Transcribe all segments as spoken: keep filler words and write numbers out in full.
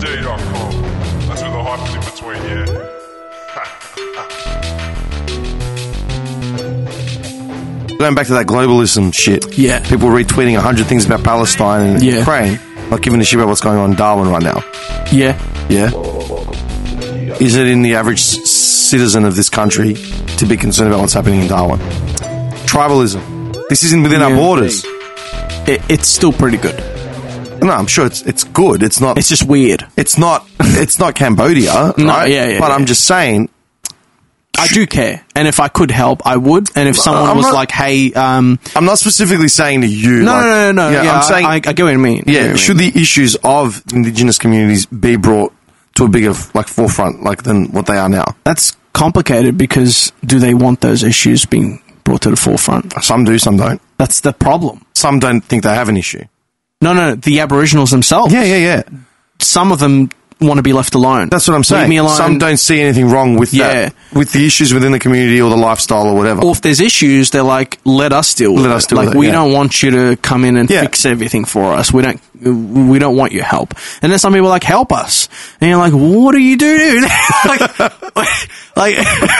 J dot com. That's with the hyphen in between, yeah. Going back to that globalism shit. Yeah. People retweeting a hundred things about Palestine and Yeah. Ukraine, not giving a shit about what's going on in Darwin right now. Yeah. Yeah. Is it in the average c- citizen of this country to be concerned about what's happening in Darwin? Tribalism. This isn't within our Yeah. borders. It, it's still pretty good. No, I'm sure it's it's good. It's not. It's just weird. It's not. It's not Cambodia, No, right? yeah, yeah, But yeah. I'm just saying. I do care. And if I could help, I would. And if someone I'm was not- like, hey, um, I'm not specifically saying to you. no, like, no, no, no, no. Yeah, I'm saying. I, I get what you mean. I get yeah. what you Should mean. the issues of Indigenous communities be brought to a bigger like forefront, like than what they are now? That's complicated because do they want those issues being brought to the forefront? Some do, some don't. That's the problem. Some don't think they have an issue. No, no, the Aboriginals themselves. Yeah, yeah, yeah. Some of them want to be left alone. That's what I'm saying. Leave me alone. Some don't see anything wrong with Yeah. that, with the issues within the community or the lifestyle or whatever. Or if there's issues, they're like, let us deal with Let it. us deal like, with it, we yeah. don't want you to come in and Yeah. fix everything for us. We don't, we don't want your help. And then some people are like, help us. And you're like, what do you do, dude? like, like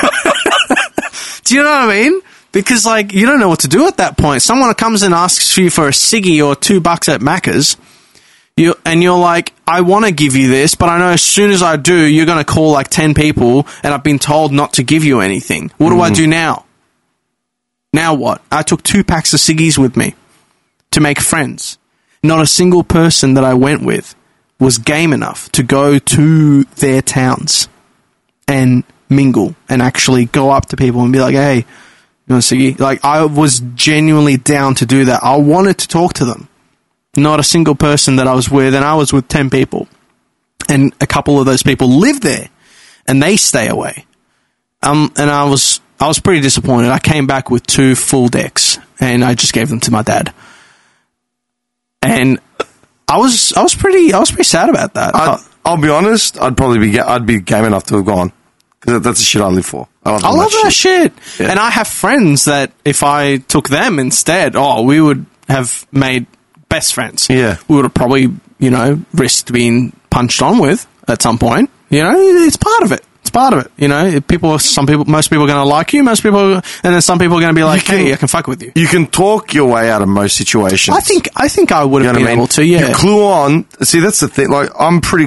do you know what I mean? Because, like, you don't know what to do at that point. Someone comes and asks you for a ciggy or two bucks at Macca's, you, and you're like, I want to give you this, but I know as soon as I do, you're going to call like ten people, and I've been told not to give you anything. What do I do now? Now what? I took two packs of ciggies with me to make friends. Not a single person that I went with was game enough to go to their towns and mingle and actually go up to people and be like, hey, you want a ciggy? Like, I was genuinely down to do that. I wanted to talk to them. Not a single person that I was with, and I was with ten people. And a couple of those people live there, and they stay away. Um, and I was I was pretty disappointed. I came back with two full decks, and I just gave them to my dad. And I was I was pretty I was pretty sad about that. I'd, I'll be honest. I'd probably be. ga- I'd be game enough to have gone because that's the shit I live for. I love, I all love that shit. Yeah. And I have friends that if I took them instead, oh, we would have made best friends. Yeah. We would have probably, you know, risked being punched on with at some point. You know, it's part of it. It's part of it. You know, people, some people, most people are going to like you, most people, and then some people are going to be like, You can- hey, I can fuck with you. You can talk your way out of most situations. I think, I think I would You have know what been I mean? able to, yeah. You clue on. See, that's the thing. Like, I'm pretty.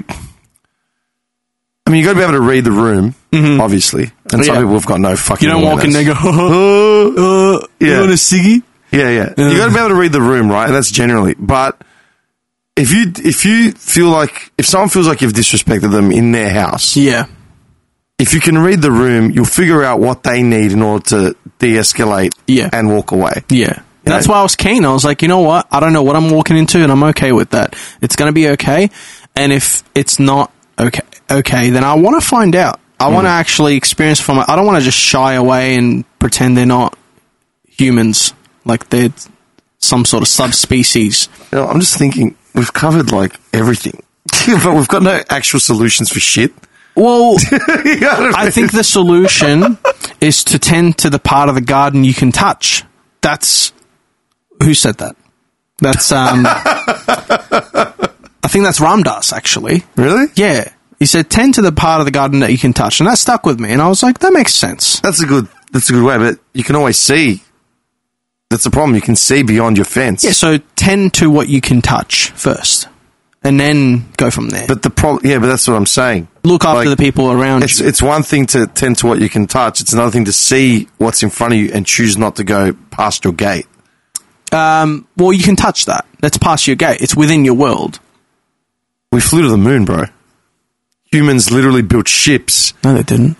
I mean, you got to be able to read the room, obviously. And some Yeah. people have got no fucking. You don't walk in there awareness. and go, uh, uh, Yeah. you want a ciggy? Yeah, yeah. You got to be able to read the room, right? And that's generally. But if you if you feel like if someone feels like you've disrespected them in their house, Yeah. if you can read the room, you'll figure out what they need in order to de-escalate Yeah. and walk away. Yeah. That's know? why I was keen. I was like, you know what? I don't know what I'm walking into, and I'm okay with that. It's going to be okay. And if it's not okay, okay, then I want to find out. I want to actually experience from it. I don't want to just shy away and pretend they're not humans, like they're some sort of subspecies. You know, I'm just thinking we've covered like everything, but we've got no actual solutions for shit. Well, You know what I mean? think the solution is to tend to the part of the garden you can touch. That's who said that? That's um. I think that's Ramdas, actually. Really? Yeah. He said, tend to the part of the garden that you can touch. And that stuck with me. And I was like, that makes sense. That's a good. That's a good way, but you can always see. That's the problem. You can see beyond your fence. Yeah, so tend to what you can touch first. And then go from there. But the problem, yeah, but that's what I'm saying. Look after like, the people around It's you. it's one thing to tend to what you can touch. It's another thing to see what's in front of you and choose not to go past your gate. Um, well, you can touch that. That's past your gate. It's within your world. We flew to the moon, bro. Humans literally built ships. No, they didn't.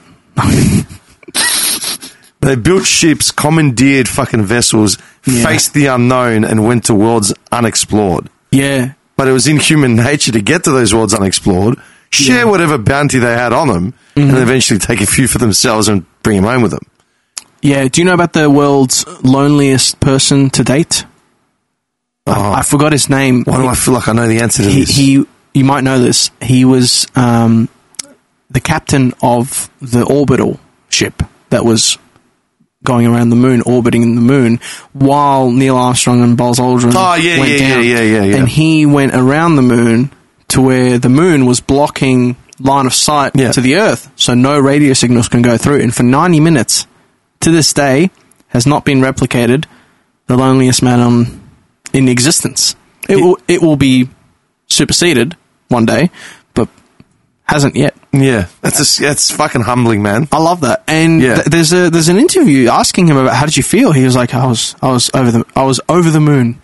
They built ships, commandeered fucking vessels, Yeah. faced the unknown, and went to worlds unexplored. Yeah. But it was in human nature to get to those worlds unexplored, share Yeah. whatever bounty they had on them, and eventually take a few for themselves and bring them home with them. Yeah. Do you know about the world's loneliest person to date? I, I forgot his name. Why do I feel like I know the answer to he, this? he you might know this. He was um, the captain of the orbital ship that was going around the moon, orbiting the moon, while Neil Armstrong and Buzz Aldrin Oh, yeah, went yeah, down. yeah, yeah, yeah, yeah. And he went around the moon to to where the moon was blocking line of sight Yeah. to the Earth, so no radio signals can go through. And for ninety minutes, to this day, has not been replicated. The loneliest man on in existence. It will it will be superseded one day, but hasn't yet. Yeah, that's a, that's fucking humbling, man. I love that. And Yeah. th- there's a there's an interview asking him about how did you feel. He was like, I was I was over the I was over the moon.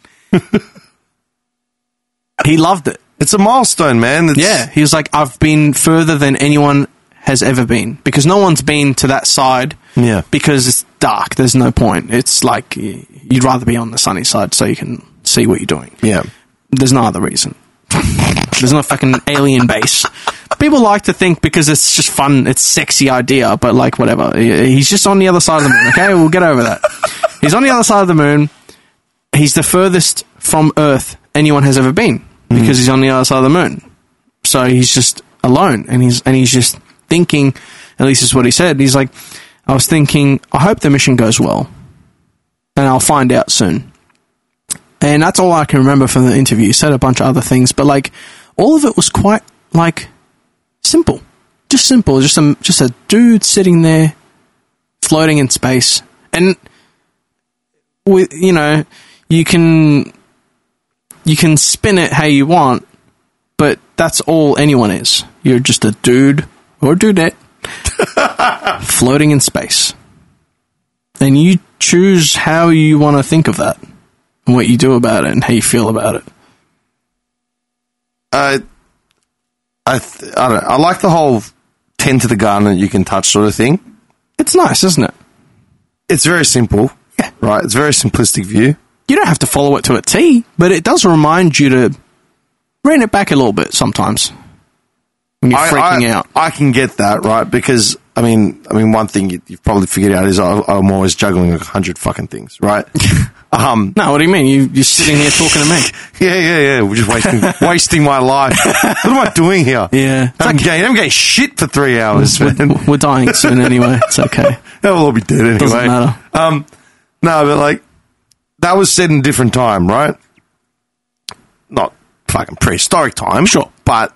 He loved it. It's a milestone, man. It's, Yeah, he was like, I've been further than anyone has ever been, because no one's been to that side. Yeah. Because it's dark. There's no point. It's like y- you'd rather be on the sunny side so you can see what you're doing. Yeah. There's no other reason. There's no fucking alien base. People like to think because it's just fun, it's a sexy idea, but like whatever. He- He's just on the other side of the moon, okay? We'll get over that. He's on the other side of the moon. He's the furthest from Earth anyone has ever been because he's on the other side of the moon. So he's just alone, and he's and he's just thinking, at least is what he said. He's like, I was thinking, I hope the mission goes well, and I'll find out soon. And that's all I can remember from the interview. He said a bunch of other things, but like all of it was quite like simple, just simple, just a just a dude sitting there, floating in space, and with you know, you can you can spin it how you want, but that's all anyone is. You're just a dude or dudette floating in space, and you choose how you want to think of that, and what you do about it, and how you feel about it. Uh, I th- I don't know. I like the whole tend to the garden that you can touch sort of thing. It's nice, isn't it? It's very simple. Yeah. Right. It's a very simplistic view. You don't have to follow it to a T, but it does remind you to rein it back a little bit sometimes when you're I, freaking I, out. I can get that, right? Because I mean, I mean, one thing you, you've probably figured out is I, I'm always juggling a hundred fucking things, right? um, No, what do you mean? You, you're sitting here talking to me. yeah, yeah, yeah. We're just wasting wasting my life. What am I doing here? Yeah. It's I'm, like- getting, I'm getting shit for three hours, man. We're, we're dying soon anyway. It's okay. They'll all be dead anyway. Doesn't matter. Um, no, but like that was said in a different time, right? Not fucking prehistoric time, Sure. but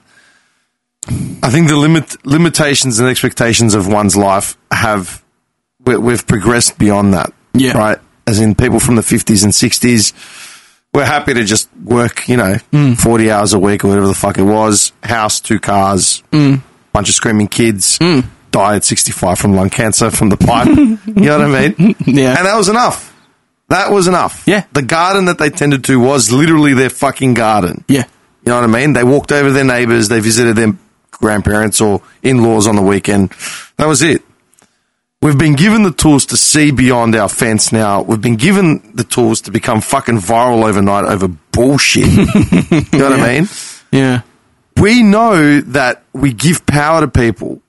I think the limit limitations and expectations of one's life have we, we've progressed beyond that. Yeah. Right. As in, people from the fifties and sixties were happy to just work, you know, Mm. forty hours a week or whatever the fuck it was. House, two cars, Mm. bunch of screaming kids. Died at sixty-five from lung cancer from the pipe. You know what I mean? Yeah. And that was enough. That was enough. Yeah. The garden that they tended to was literally their fucking garden. Yeah. You know what I mean? They walked over their neighbours, they visited their grandparents or in-laws on the weekend. That was it. We've been given the tools to see beyond our fence now. We've been given the tools to become fucking viral overnight over bullshit. You know what I mean? Yeah. We know that we give power to people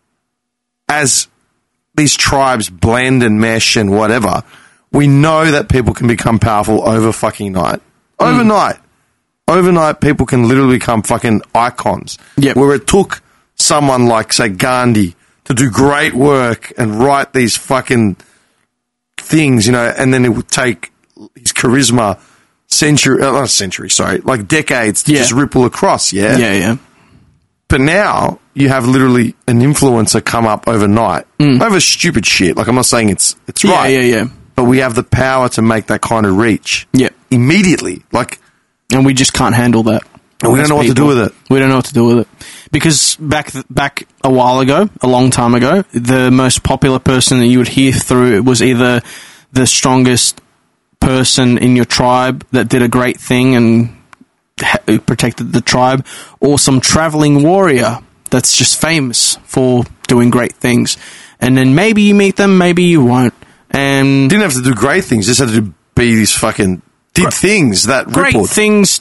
as these tribes blend and mesh and whatever. We know that people can become powerful over fucking night. Overnight. Overnight, people can literally become fucking icons. Yep. Where it took someone like, say, Gandhi to do great work and write these fucking things, you know, and then it would take his charisma century, uh, not century, sorry, like decades to Yeah. just ripple across, yeah? Yeah, yeah. But now you have literally an influencer come up overnight over stupid shit. Like, I'm not saying it's it's Yeah, right. yeah, yeah. But we have the power to make that kind of reach. Yeah. Immediately. Like, And we just can't handle that. and we don't As know what to do people. with it. We don't know what to do with it. Because back th- back a while ago, a long time ago, the most popular person that you would hear through was either the strongest person in your tribe that did a great thing and ha- protected the tribe, or some traveling warrior that's just famous for doing great things. And then maybe you meet them, maybe you won't. And Didn't have to do great things, just had to be these fucking did Great- things that great rippled. things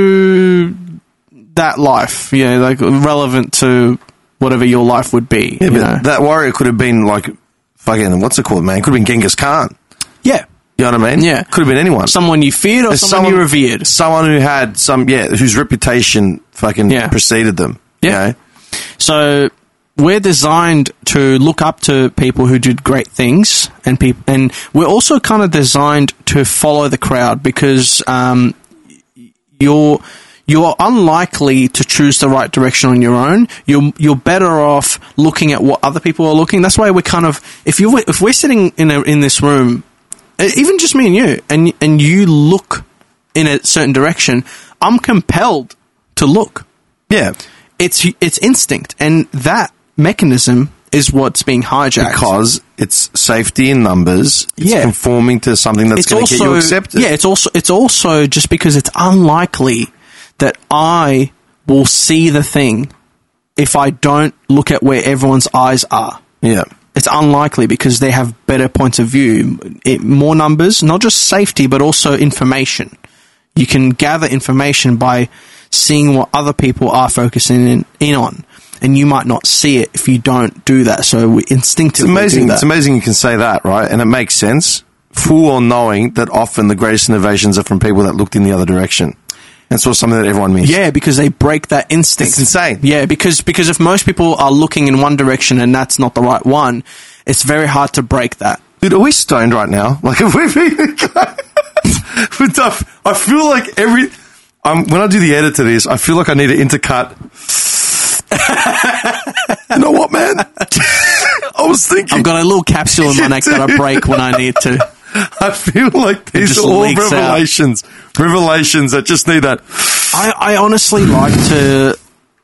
to that life, yeah, like relevant to whatever your life would be. Yeah, you but know? that warrior could have been like fucking, what's it called, man? Could have been Genghis Khan. yeah, You know what I mean? Yeah. Could have been anyone. someone you feared or There's someone, you revered. Someone who had some, yeah, whose reputation fucking Yeah. preceded them. Yeah. You know? So we're designed to look up to people who did great things, and people, and we're also kind of designed to follow the crowd because um, your you're unlikely to choose the right direction on your own. You're you're better off looking at what other people are looking. That's why we're kind of if you if we're sitting in a, in this room, even just me and you, and and you look in a certain direction, I'm compelled to look. Yeah. It's it's instinct, and that mechanism is what's being hijacked Because it's safety in numbers. It's Yeah. conforming to something that's it's going to get you also accepted. yeah. It's also it's also just because it's unlikely that I will see the thing if I don't look at where everyone's eyes are. Yeah. It's unlikely because they have better points of view, it, more numbers, not just safety, but also information. You can gather information by seeing what other people are focusing in, in on, and you might not see it if you don't do that. So we instinctively It's amazing. do that. It's amazing you can say that, right? And it makes sense. Full on knowing that often the greatest innovations are from people that looked in the other direction. That's sort of something that everyone missed. Yeah, because they break that instinct. It's insane. Yeah, because because if most people are looking in one direction and that's not the right one, it's very hard to break that. Dude, are we stoned right now? Like, are we being But I feel like every... Um, when I do the edit to this, I feel like I need to intercut. You know what, man? I was thinking... I've got a little capsule in my neck that I break when I need to. I feel like these just are all leaks out. revelations. Revelations that just need that... I, I honestly like to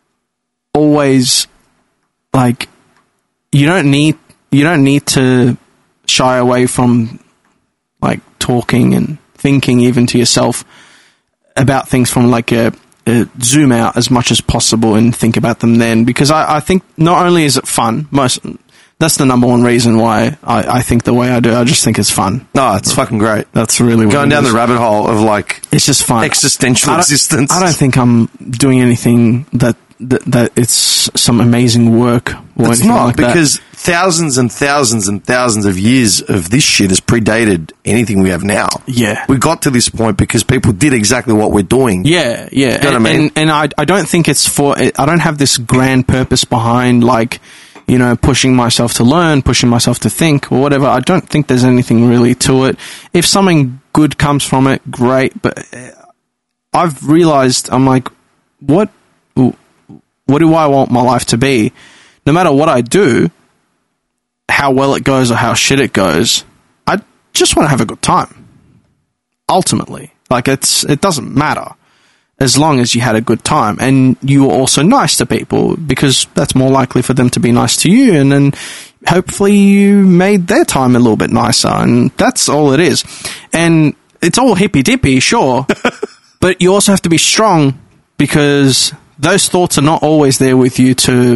always, like, you don't need you don't need to shy away from, like, talking and thinking even to yourself about things from, like, a, a zoom out as much as possible and think about them then. Because I, I think not only is it fun, most that's the number one reason why I, I think the way I do. I just think it's fun. No, it's fucking great. That's really what Going it down is. the rabbit hole of, like, It's just fun. existential I don't- existence. I don't think I'm doing anything that that, that it's some amazing work or It's anything not, like that. because thousands and thousands and thousands of years of this shit has predated anything we have now. Yeah. We got to this point because people did exactly what we're doing. Yeah, yeah, know what and, I mean? and and I I don't think it's for. I don't have this grand purpose behind, like, you know, pushing myself to learn, pushing myself to think, or whatever. I don't think there's anything really to it. If something good comes from it, great. But uh, I've realized, I'm like, what what do I want my life to be? No matter what I do, how well it goes or how shit it goes, I just want to have a good time. Ultimately, like, it's it doesn't matter as long as you had a good time and you were also nice to people, because that's more likely for them to be nice to you, and then hopefully you made their time a little bit nicer, and that's all it is. And it's all hippy dippy, sure, but you also have to be strong, because those thoughts are not always there with you to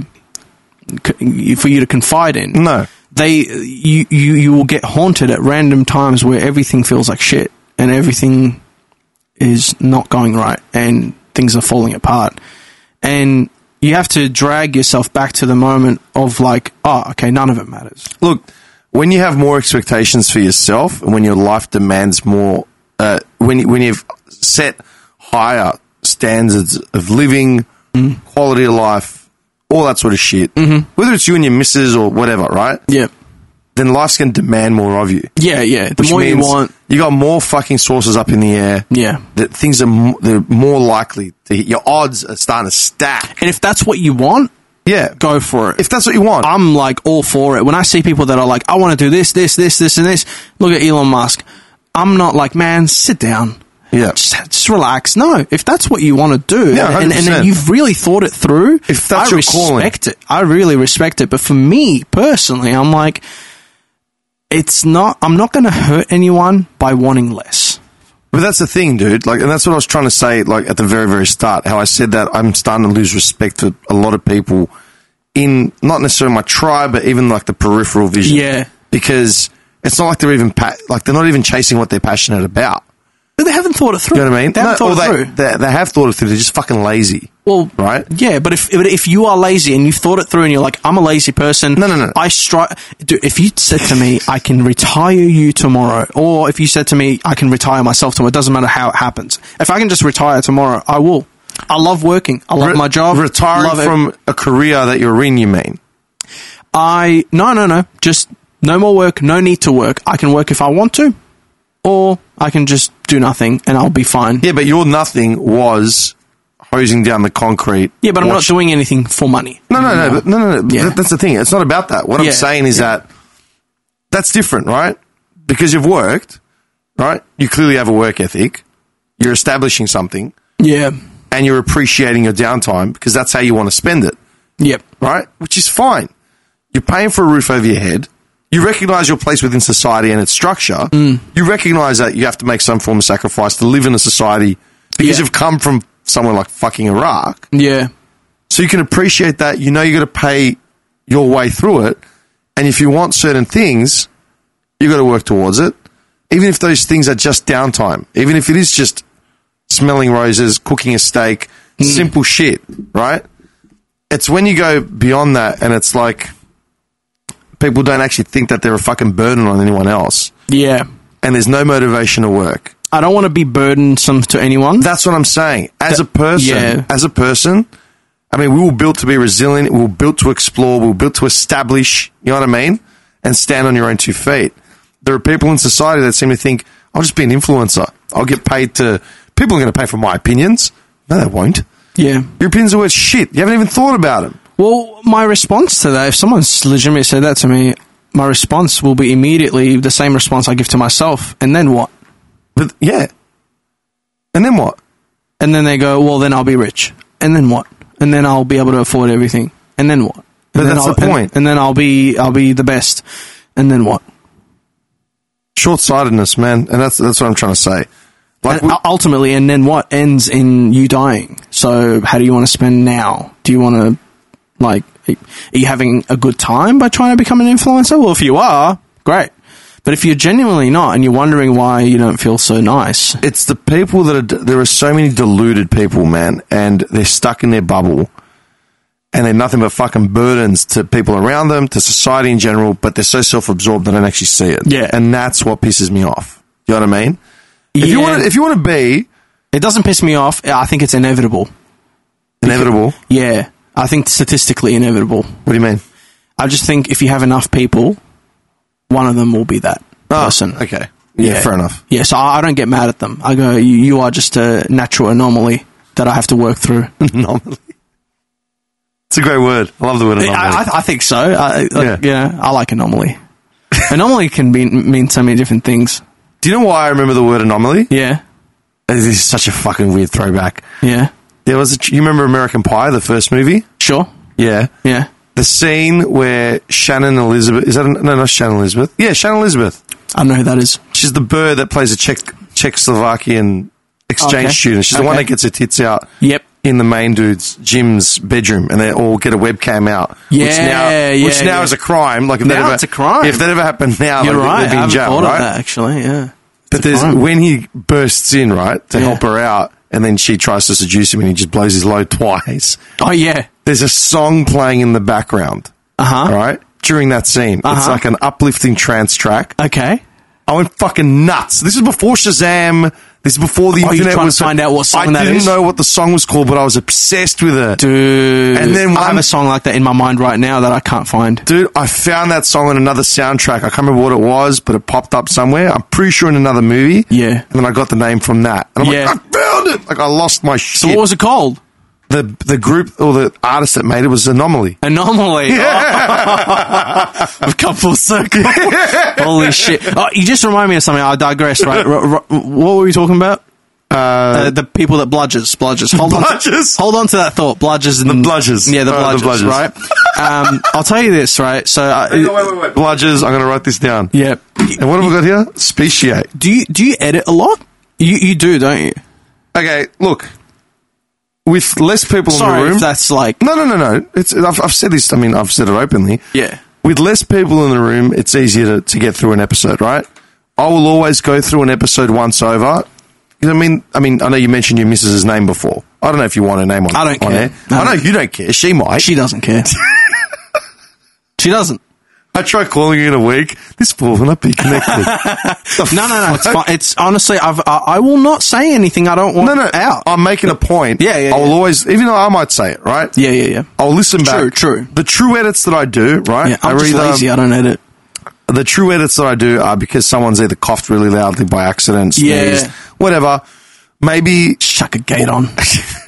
for you to confide in. No. They you you you will get haunted at random times where everything feels like shit and everything is not going right and things are falling apart, and you have to drag yourself back to the moment of, like, oh, okay, none of it matters. Look, when you have more expectations for yourself and when your life demands more, uh, when, you- when you've set higher standards of living, Mm. quality of life, all that sort of shit, mm-hmm. whether it's you and your missus or whatever, right? Yeah, Then life's going to demand more of you. yeah, yeah. The Which more you means want, you got more fucking sources up in the air. yeah. That things are mo- they're more likely to hit. Your odds are starting to stack. And if that's what you want, Yeah. go for it. If that's what you want. I'm, like, all for it. When I see people that are like, I want to do this, this, this, this, and this, look at Elon Musk. I'm not like, man, sit down. Yeah. Just, just relax. No, if that's what you want to do, Yeah, and, and, one hundred percent. and you've really thought it through, If that's I your calling. respect it. I really respect it. But for me personally, I'm like, it's not. I'm not going to hurt anyone by wanting less. But that's the thing, dude. Like, and that's what I was trying to say, like, at the very, very start, how I said that I'm starting to lose respect for a lot of people in, not necessarily my tribe, but even, like, the peripheral vision. Yeah. Because it's not like they're even, pa- like, they're not even chasing what they're passionate about. But they haven't thought it through. You know what I mean? They haven't No, thought or it they, through. They, they have thought it through. They're just fucking lazy. Well, right? Yeah, but if but if you are lazy and you've thought it through and you're like, I'm a lazy person. No, no, no. I strive. If you said to me, I can retire you tomorrow, or if you said to me, I can retire myself tomorrow, it doesn't matter how it happens. If I can just retire tomorrow, I will. I love working. I love Re- my job. Retiring love it. from a career that you're in, you mean? I no no no. Just no more work. No need to work. I can work if I want to, or I can just do nothing and I'll be fine. Yeah, but your nothing was hosing down the concrete. Yeah, but I'm not watch- doing anything for money. No, no, no, but no, no, no. Yeah. That- That's the thing. It's not about that. What Yeah, I'm saying is yeah. that that's different, right? Because you've worked, right? You clearly have a work ethic. You're establishing something, Yeah. and you're appreciating your downtime because that's how you want to spend it, Yep. right? Which is fine. You're paying for a roof over your head. You recognize your place within society and its structure. Mm. You recognize that you have to make some form of sacrifice to live in a society because Yeah. you've come from somewhere like fucking Iraq. Yeah. So you can appreciate that. You know you're going to pay your way through it. And if you want certain things, you got to work towards it. Even if those things are just downtime. Even if it is just smelling roses, cooking a steak, simple shit, right? It's when you go beyond that and it's like people don't actually think that they're a fucking burden on anyone else. Yeah. And there's no motivation to work. I don't want to be burdensome to anyone. That's what I'm saying. As a person, yeah. as a person, I mean, we were built to be resilient. We were built to explore. We were built to establish, you know what I mean? And stand on your own two feet. There are people in society that seem to think, I'll just be an influencer. I'll get paid to, people are going to pay for my opinions. No, they won't. Yeah. Your opinions are worth shit. You haven't even thought about them. Well, my response to that, if someone's legitimately said that to me, my response will be immediately the same response I give to myself. And then what? But yeah. And then what? And then they go, well, then I'll be rich. And then what? And then I'll be able to afford everything. And then what? And But then that's I'll, the point. And, and then I'll be, I'll be the best. And then what? Short-sightedness, man. And that's that's what I'm trying to say. Like, And we- ultimately, and then what ends in you dying. So how do you want to spend now? Do you want to, like, are you having a good time by trying to become an influencer? Well, if you are, great. But if you're genuinely not and you're wondering why you don't feel so nice, it's the people that are, there are so many deluded people, man, and they're stuck in their bubble and they're nothing but fucking burdens to people around them, to society in general, but they're so self-absorbed they don't actually see it. Yeah. And that's what pisses me off. You know what I mean? If you Yeah. want to, if you want to be it doesn't piss me off. I think it's inevitable. inevitable, Yeah. I think statistically inevitable. what do you mean? I just think if you have enough people, one of them will be that Oh, person. okay. Yeah, fair enough. Yeah, so I I don't get mad at them. I go, you, you are just a natural anomaly that I have to work through. Anomaly. It's a great word. I love the word anomaly. I, I, I think so. I, Yeah. like, yeah, I like anomaly. Anomaly can be, mean so many different things. do you know why I remember the word anomaly? Yeah, This is such a fucking weird throwback. yeah, There was a, you remember American Pie, the first movie? sure, Yeah. yeah. The scene where Shannon Elizabeth, is that, a, no, not Shannon Elizabeth. Yeah, Shannon Elizabeth. I know who that is. She's the bird that plays a Czech, Czechoslovakian exchange Okay. student. She's the one Okay. that gets her tits out Yep. in the main dude's Jim's bedroom, and they all get a webcam out. which Yeah, now, yeah, Which now yeah. is a crime. Like if that Now ever, it's a crime. If that ever happened now, You're like, right. they'd I be in haven't jail, thought right? of that, actually, yeah. But It's a there's crime. when he bursts in, right, to Yeah. help her out, and then she tries to seduce him, and he just blows his load twice. Oh, yeah. There's a song playing in the background, Uh-huh. right, during that scene. It's Uh-huh. like an uplifting trance track. Okay. I went fucking nuts. This is before Shazam. This is before the Oh, you're internet trying to was. find out what song I that didn't is? know what the song was called, but I was obsessed with it. Dude. And then I have one- a song like that in my mind right now that I can't find. Dude, I found that song on another soundtrack. I can't remember what it was, but it popped up somewhere. I'm pretty sure in another movie. Yeah. And then I got the name from that. And I'm Yeah. like, I found it! Like, I lost my shit. So what was it called? the, the group, or the artist that made it was Anomaly. Anomaly. I've come full circle. Holy shit. Oh, you just remind me of something. I digress, right? R- r- what were we talking about? Uh, the people that bludgers, bludgers. Hold on, Bludgers? to, hold on to that thought. Bludgers and The bludgers. Yeah, the Oh, the bludgers, bludgers. right? um, I'll tell you this, right? So, uh, wait, wait, wait. Bludgers, I'm going to write this down. yeah. And what have we got here? Speciate. Do you do you edit a lot? You you do, don't you? Okay, look. With less people in the Sorry, room. if that's like No, no, no, no. It's I've, I've said this. I mean, I've said it openly. yeah. With less people in the room, it's easier to, to get through an episode, right? I will always go through an episode once over. I mean, I mean, I know you mentioned your missus's name before. I don't know if you want her name on. I don't on care. air. No. I know you don't care. She might. She doesn't care. She doesn't. I try calling you in a week. This fool will not be connected. No, no, no. It's fine. It's honestly, I've, I, I will not say anything I don't want no, no. out. I'm making a point. Yeah, yeah, I will yeah. always, even though I might say it, right? yeah, yeah, yeah. I'll listen back. True, true. The true edits that I do, right? Yeah, I'm are just either- lazy. I don't edit. The true edits that I do are because someone's either coughed really loudly by accident, Yeah. sneezed, whatever. Maybe Chuck a gate on.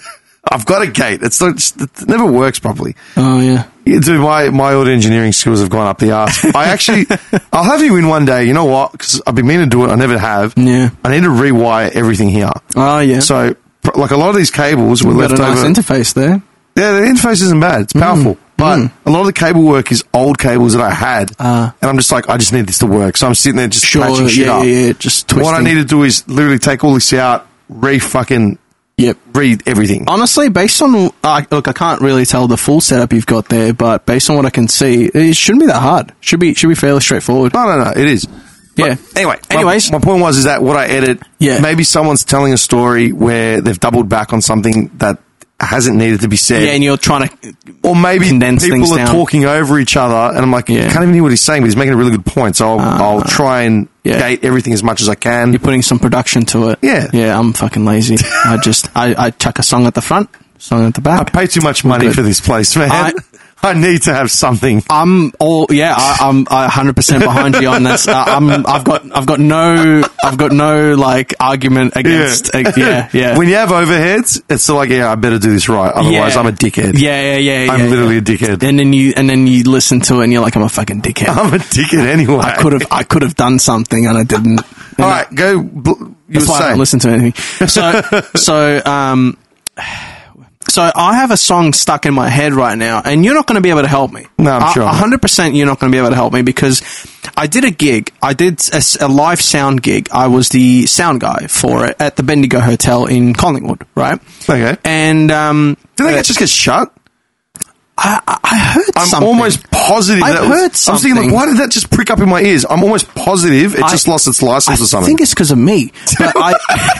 I've got a gate. It's not, it never works properly. Oh, yeah. Yeah, dude, my, my audio engineering skills have gone up the arse. I actually, I'll have you in one day. You know what? Because I've been meaning to do it. I never have. Yeah. I need to rewire everything here. Oh, yeah. So, pr- like a lot of these cables were You've left got a nice over. interface there. Yeah, the interface isn't bad. It's powerful. Mm. But Mm. a lot of the cable work is old cables that I had. Ah. and I'm just like, I just need this to work. So I'm sitting there just Sure, patching shit yeah, up. yeah, yeah, just What I twisting. need to do is literally take all this out, re-fucking, Yep. read everything. Honestly, based on uh, look, I can't really tell the full setup you've got there, but based on what I can see, it shouldn't be that hard. Should be should be fairly straightforward. No, no, no, it is. Yeah. But anyway, my- Anyways. my, point was is that what I edit, Yeah. maybe someone's telling a story where they've doubled back on something that hasn't needed to be said. Yeah, and you're trying to or maybe condense people things are down. talking over each other, and I'm like, Yeah. I can't even hear what he's saying, but he's making a really good point. So I'll, I'll try and yeah. gate everything as much as I can. You're putting some production to it. Yeah. Yeah, I'm fucking lazy. I just, I, I chuck a song at the front, song at the I back. pay too much money good. for this place, man. I, I- need to have something. I'm all, yeah, I, I'm one hundred percent behind you on this. Uh, I'm, I've got, I've got no, I've got no, like, argument against, yeah, uh, yeah. yeah. When you have overheads, it's like, yeah, I better do this right. Otherwise, Yeah. I'm a dickhead. Yeah, yeah, yeah. I'm yeah, literally yeah. a dickhead. And then you, and then you listen to it and you're like, I'm a fucking dickhead. I'm a dickhead anyway. I could have, I could have done something and I didn't. All right, go. bl- You That's were why I saying. don't listen to anything. So, so, um, so I have a song stuck in my head right now, and you're not going to be able to help me. No, I'm A- sure. A hundred percent, you're not going to be able to help me because I did a gig. I did a, s- a live sound gig. I was the sound guy for it at the Bendigo Hotel in Collingwood, right? Okay. And um, Did uh, that just get shut? I, I I heard I'm something. almost positive. I that was, heard I was thinking, something. like, why did that just prick up in my ears? I'm almost positive it I- just lost its license I or something. think it's because of me. But I,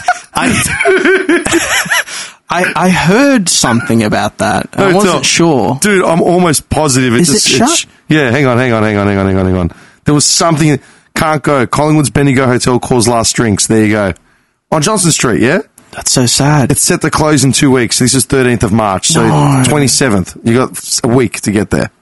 I, I, I heard something about that. I No, wasn't tell- sure. Dude, I'm almost positive. It Is just, it it's- shut? Yeah, hang on, hang on, hang on, hang on, hang on, hang on. There was something. Can't go. Collingwood's Bendigo Hotel calls last drinks. There you go. On Johnson Street, yeah? That's so sad. It's set to close in two weeks. This is thirteenth of March, so No. twenty-seventh. You got a week to get there.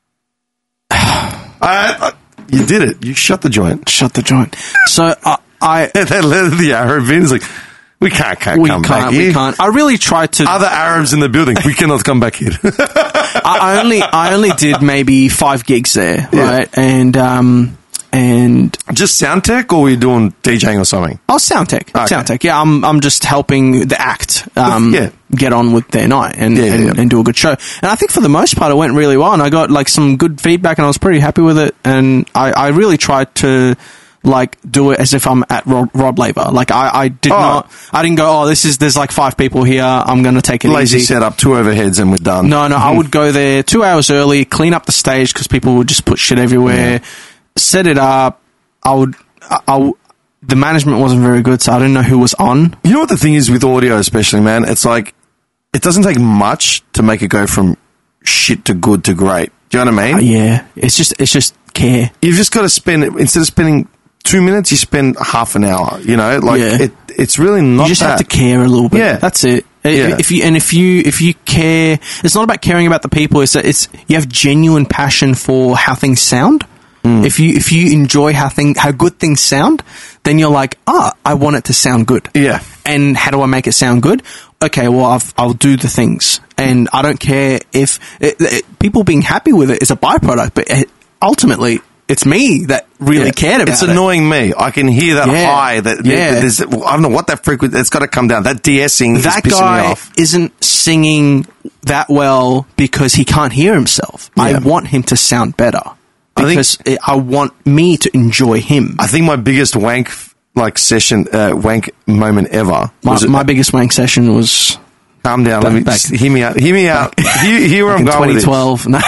I, I, you did it. You shut the joint. Shut the joint. So uh, I, They let the Arab in. It's like, we can't, can't we come can't, back we here. can't. I really tried to. Other Arabs in the building. We cannot come back here. I, I only, I only did maybe five gigs there, Yeah. right? And um, and Just sound tech, or were you doing DJing or something? oh, sound tech, Okay. sound tech. Yeah, I'm, I'm just helping the act, um, Yeah. get on with their night and, Yeah, yeah, and, yeah. and do a good show. And I think for the most part, it went really well, and I got like some good feedback, and I was pretty happy with it. And I, I really tried to like do it as if I'm at Rod, Rod Laver. Like I, I did Oh. not, I didn't go, oh, this is there's like five people here. I'm going to take it Lazy easy. setup, two overheads, and we're done. No, no, I would go there two hours early, clean up the stage because people would just put shit everywhere, set it up. I would, I, I w- the management wasn't very good, so I didn't know who was on. You know what the thing is with audio, especially, man? It's like, it doesn't take much to make it go from shit to good to great. Do you know what I mean? Uh, yeah, it's just, it's just care. You've just got to spend, instead of spending two minutes, you spend half an hour, you know? Like, Yeah. it, it's really not You just that. have to care a little bit. Yeah. That's it. Yeah. If you and if you if you care, it's not about caring about the people. It's that it's you have genuine passion for how things sound. Mm. If you if you enjoy how thing how good things sound, then you're like, ah, I want it to sound good. Yeah. And how do I make it sound good? Okay, well, I've, I'll do the things, and I don't care if it, it, people being happy with it is a byproduct, but it, ultimately, it's me that really Yeah. cared about It's it. annoying me. I can hear that Yeah. high. That Yeah. that there's, I don't know what that frequency. It's got to come down. That de-essing is That pissing me guy off. isn't singing that well because he can't hear himself. I Yeah. want him to sound better I think- because I, I want me to enjoy him. I think my biggest wank like session, uh, wank moment ever My, was. my biggest wank session was calm down. Let me back- just hear me out. Hear me out. Hear, hear where I'm in going with twenty this. twelve. No.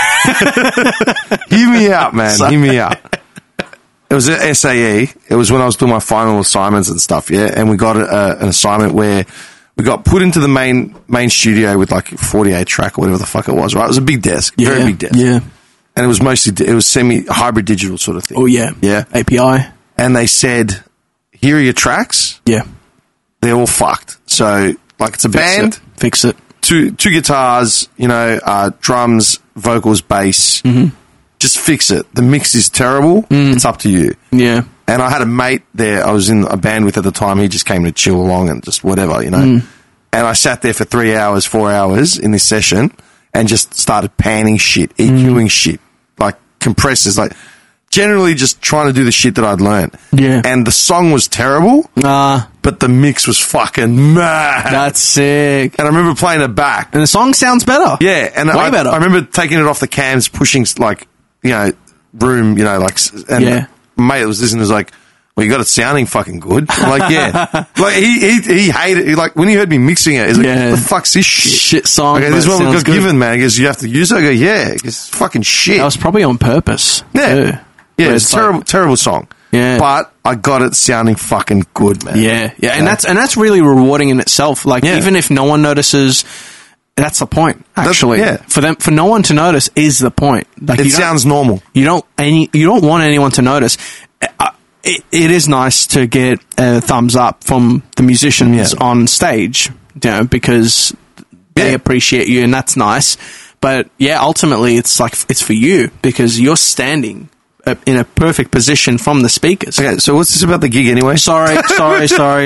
Hear me out, man. Sorry. Hear me out. It was at S A E. It was when I was doing my final assignments and stuff, yeah? And we got a, a, an assignment where we got put into the main main studio with like forty-eight track or whatever the fuck it was, right? It was a big desk, very big desk. Yeah. And it was mostly, it was semi hybrid digital sort of thing. Oh, yeah. Yeah. A P I. And they said, here are your tracks. Yeah. They're all fucked. So, like, it's a Fix band, it. Fix it. two two guitars, you know, uh, drums, vocals, bass. Mm-hmm. Just fix it. The mix is terrible. Mm. It's up to you. Yeah. And I had a mate there I was in a band with at the time. He just came to chill along and just whatever, you know. Mm. and I sat there for three hours, four hours in this session, and just started panning shit, EQing shit, like compressors, like generally just trying to do the shit that I'd learned. Yeah. And the song was terrible, Ah, but the mix was fucking mad. that's sick. And I remember playing it back. And the song sounds better. Yeah, and Way I, better. I remember taking it off the cams, pushing like, you know, room, you know, like, s- and Yeah. mate was listening, was like, well, you got it sounding fucking good. I'm like, yeah. Like, he, he, he hated it. Like, when he heard me mixing it, he's like, Yeah. what the fuck's this shit? Shit song. Okay, but this is it what we sounds got good. given, man. He goes, you have to use it? I go, yeah. It's fucking shit. That was probably on purpose. yeah. too. Yeah, Where it's a like- terrible, terrible song. Yeah. But I got it sounding fucking good, man. Yeah, yeah, and that's and that's really rewarding in itself. Like Yeah. even if no one notices, that's the point. Actually, yeah. for them, for no one to notice is the point. Like It you don't- sounds normal. you don't any you don't want anyone to notice. Uh, it, it is nice to get a thumbs up from the musicians Yeah. on stage, you know, because they Yeah. appreciate you, and that's nice. But yeah, ultimately, it's like it's for you because you're standing uh, in a perfect position from the speakers. Okay, so what's this about the gig anyway? Sorry, sorry, sorry.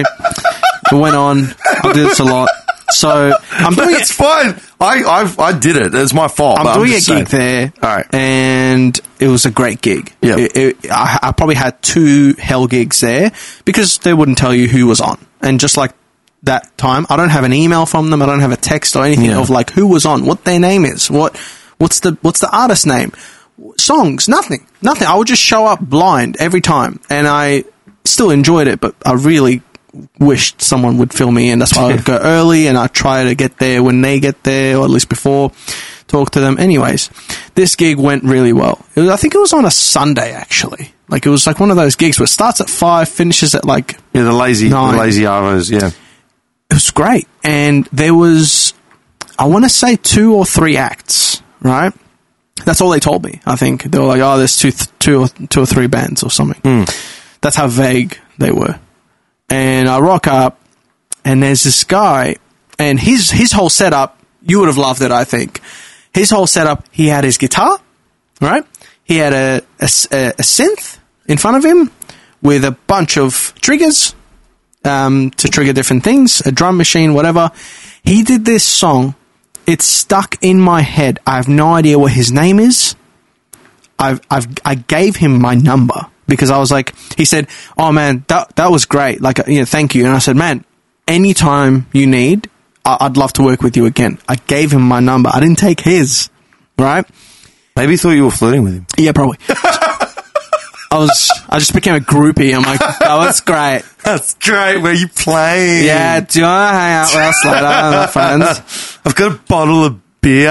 It went on. I do this a lot. So I'm doing It's it. fine. I I've, I did it. It's my fault. I'm but doing a just gig saying. there, All right. and it was a great gig. Yeah. It- it- I, I probably had two hell gigs there because they wouldn't tell you who was on, and just like that time, I don't have an email from them. I don't have a text or anything Yeah. of like who was on, what their name is, what what's the what's the artist name, songs, nothing, nothing. I would just show up blind every time, and I still enjoyed it, but I really wished someone would fill me in. That's why I would go early, and I try to get there when they get there, or at least before, talk to them. Anyways, this gig went really well. It was, I think it was on a Sunday, actually. Like, it was like one of those gigs where it starts at five, finishes at like, Yeah, the lazy, Nine. the lazy hours. Yeah. it was great. And there was, I want to say two or three acts, right? That's all they told me. I think they were like, "Oh, there's two, th- two, or, two or three bands or something." That's how vague they were. And I rock up, and there's this guy, and his his whole setup. You would have loved it, I think. His whole setup. He had his guitar, right? He had a a, s- a- a synth in front of him with a bunch of triggers um, to trigger different things, a drum machine, whatever. He did this song. It's stuck in my head. I have no idea what his name is. I've, I've, I gave him my number because I was like, he said, "Oh man, that, that was great. Like, you know, thank you." And I said, "Man, anytime you need, I, I'd love to work with you again." I gave him my number. I didn't take his, right? Maybe he thought you were flirting with him. Yeah, probably. I was, I just became a groupie. I'm like, "Oh, that's great. That's great. Where you playing? Yeah, do you want to hang out with us later, my friends?" I've got a bottle of beer.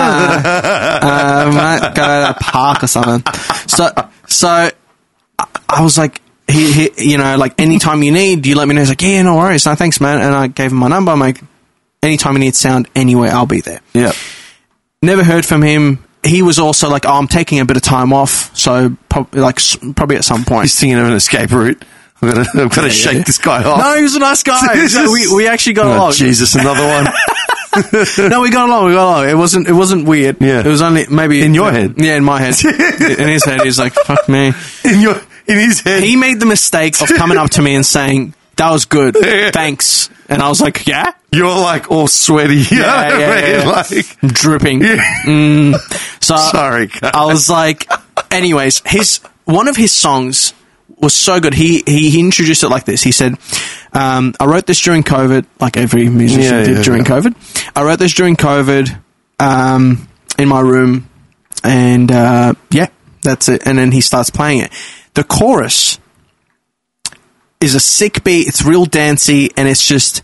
uh, we might go to a park or something. So, so I, I was like, he, he, you know, like anytime you need, you let me know. He's like, "Yeah, no worries, no thanks, man." And I gave him my number. I'm like, anytime you need sound anywhere, I'll be there. Yeah. Never heard from him. He was also like, "Oh, I'm taking a bit of time off, so probably like s- probably at some point." He's thinking of an escape route. I've got to, I've got to shake yeah. this guy off. No, he was a nice guy. This No, is- we we actually got Oh, along. Jesus, another one. No, we got along. We got along. It wasn't. It wasn't weird. Yeah. It was only maybe In your head? Yeah, in my head. In his head, he's like, "Fuck me." In your, in his head. He made the mistake of coming up to me and saying, "That was good, thanks." And I was like, "Yeah." You're like all sweaty. You know Yeah, what yeah, I mean? yeah. Like, Dripping. yeah. Mm. So Sorry, guys. I was like, anyways, his one of his songs was so good. He he, he introduced it like this. He said, um, "I wrote this during COVID, like every musician Yeah, did yeah, during yeah. COVID. I wrote this during COVID um, in my room, and uh, yeah, that's it." And then he starts playing it. The chorus is a sick beat. It's real dancey, and it's just,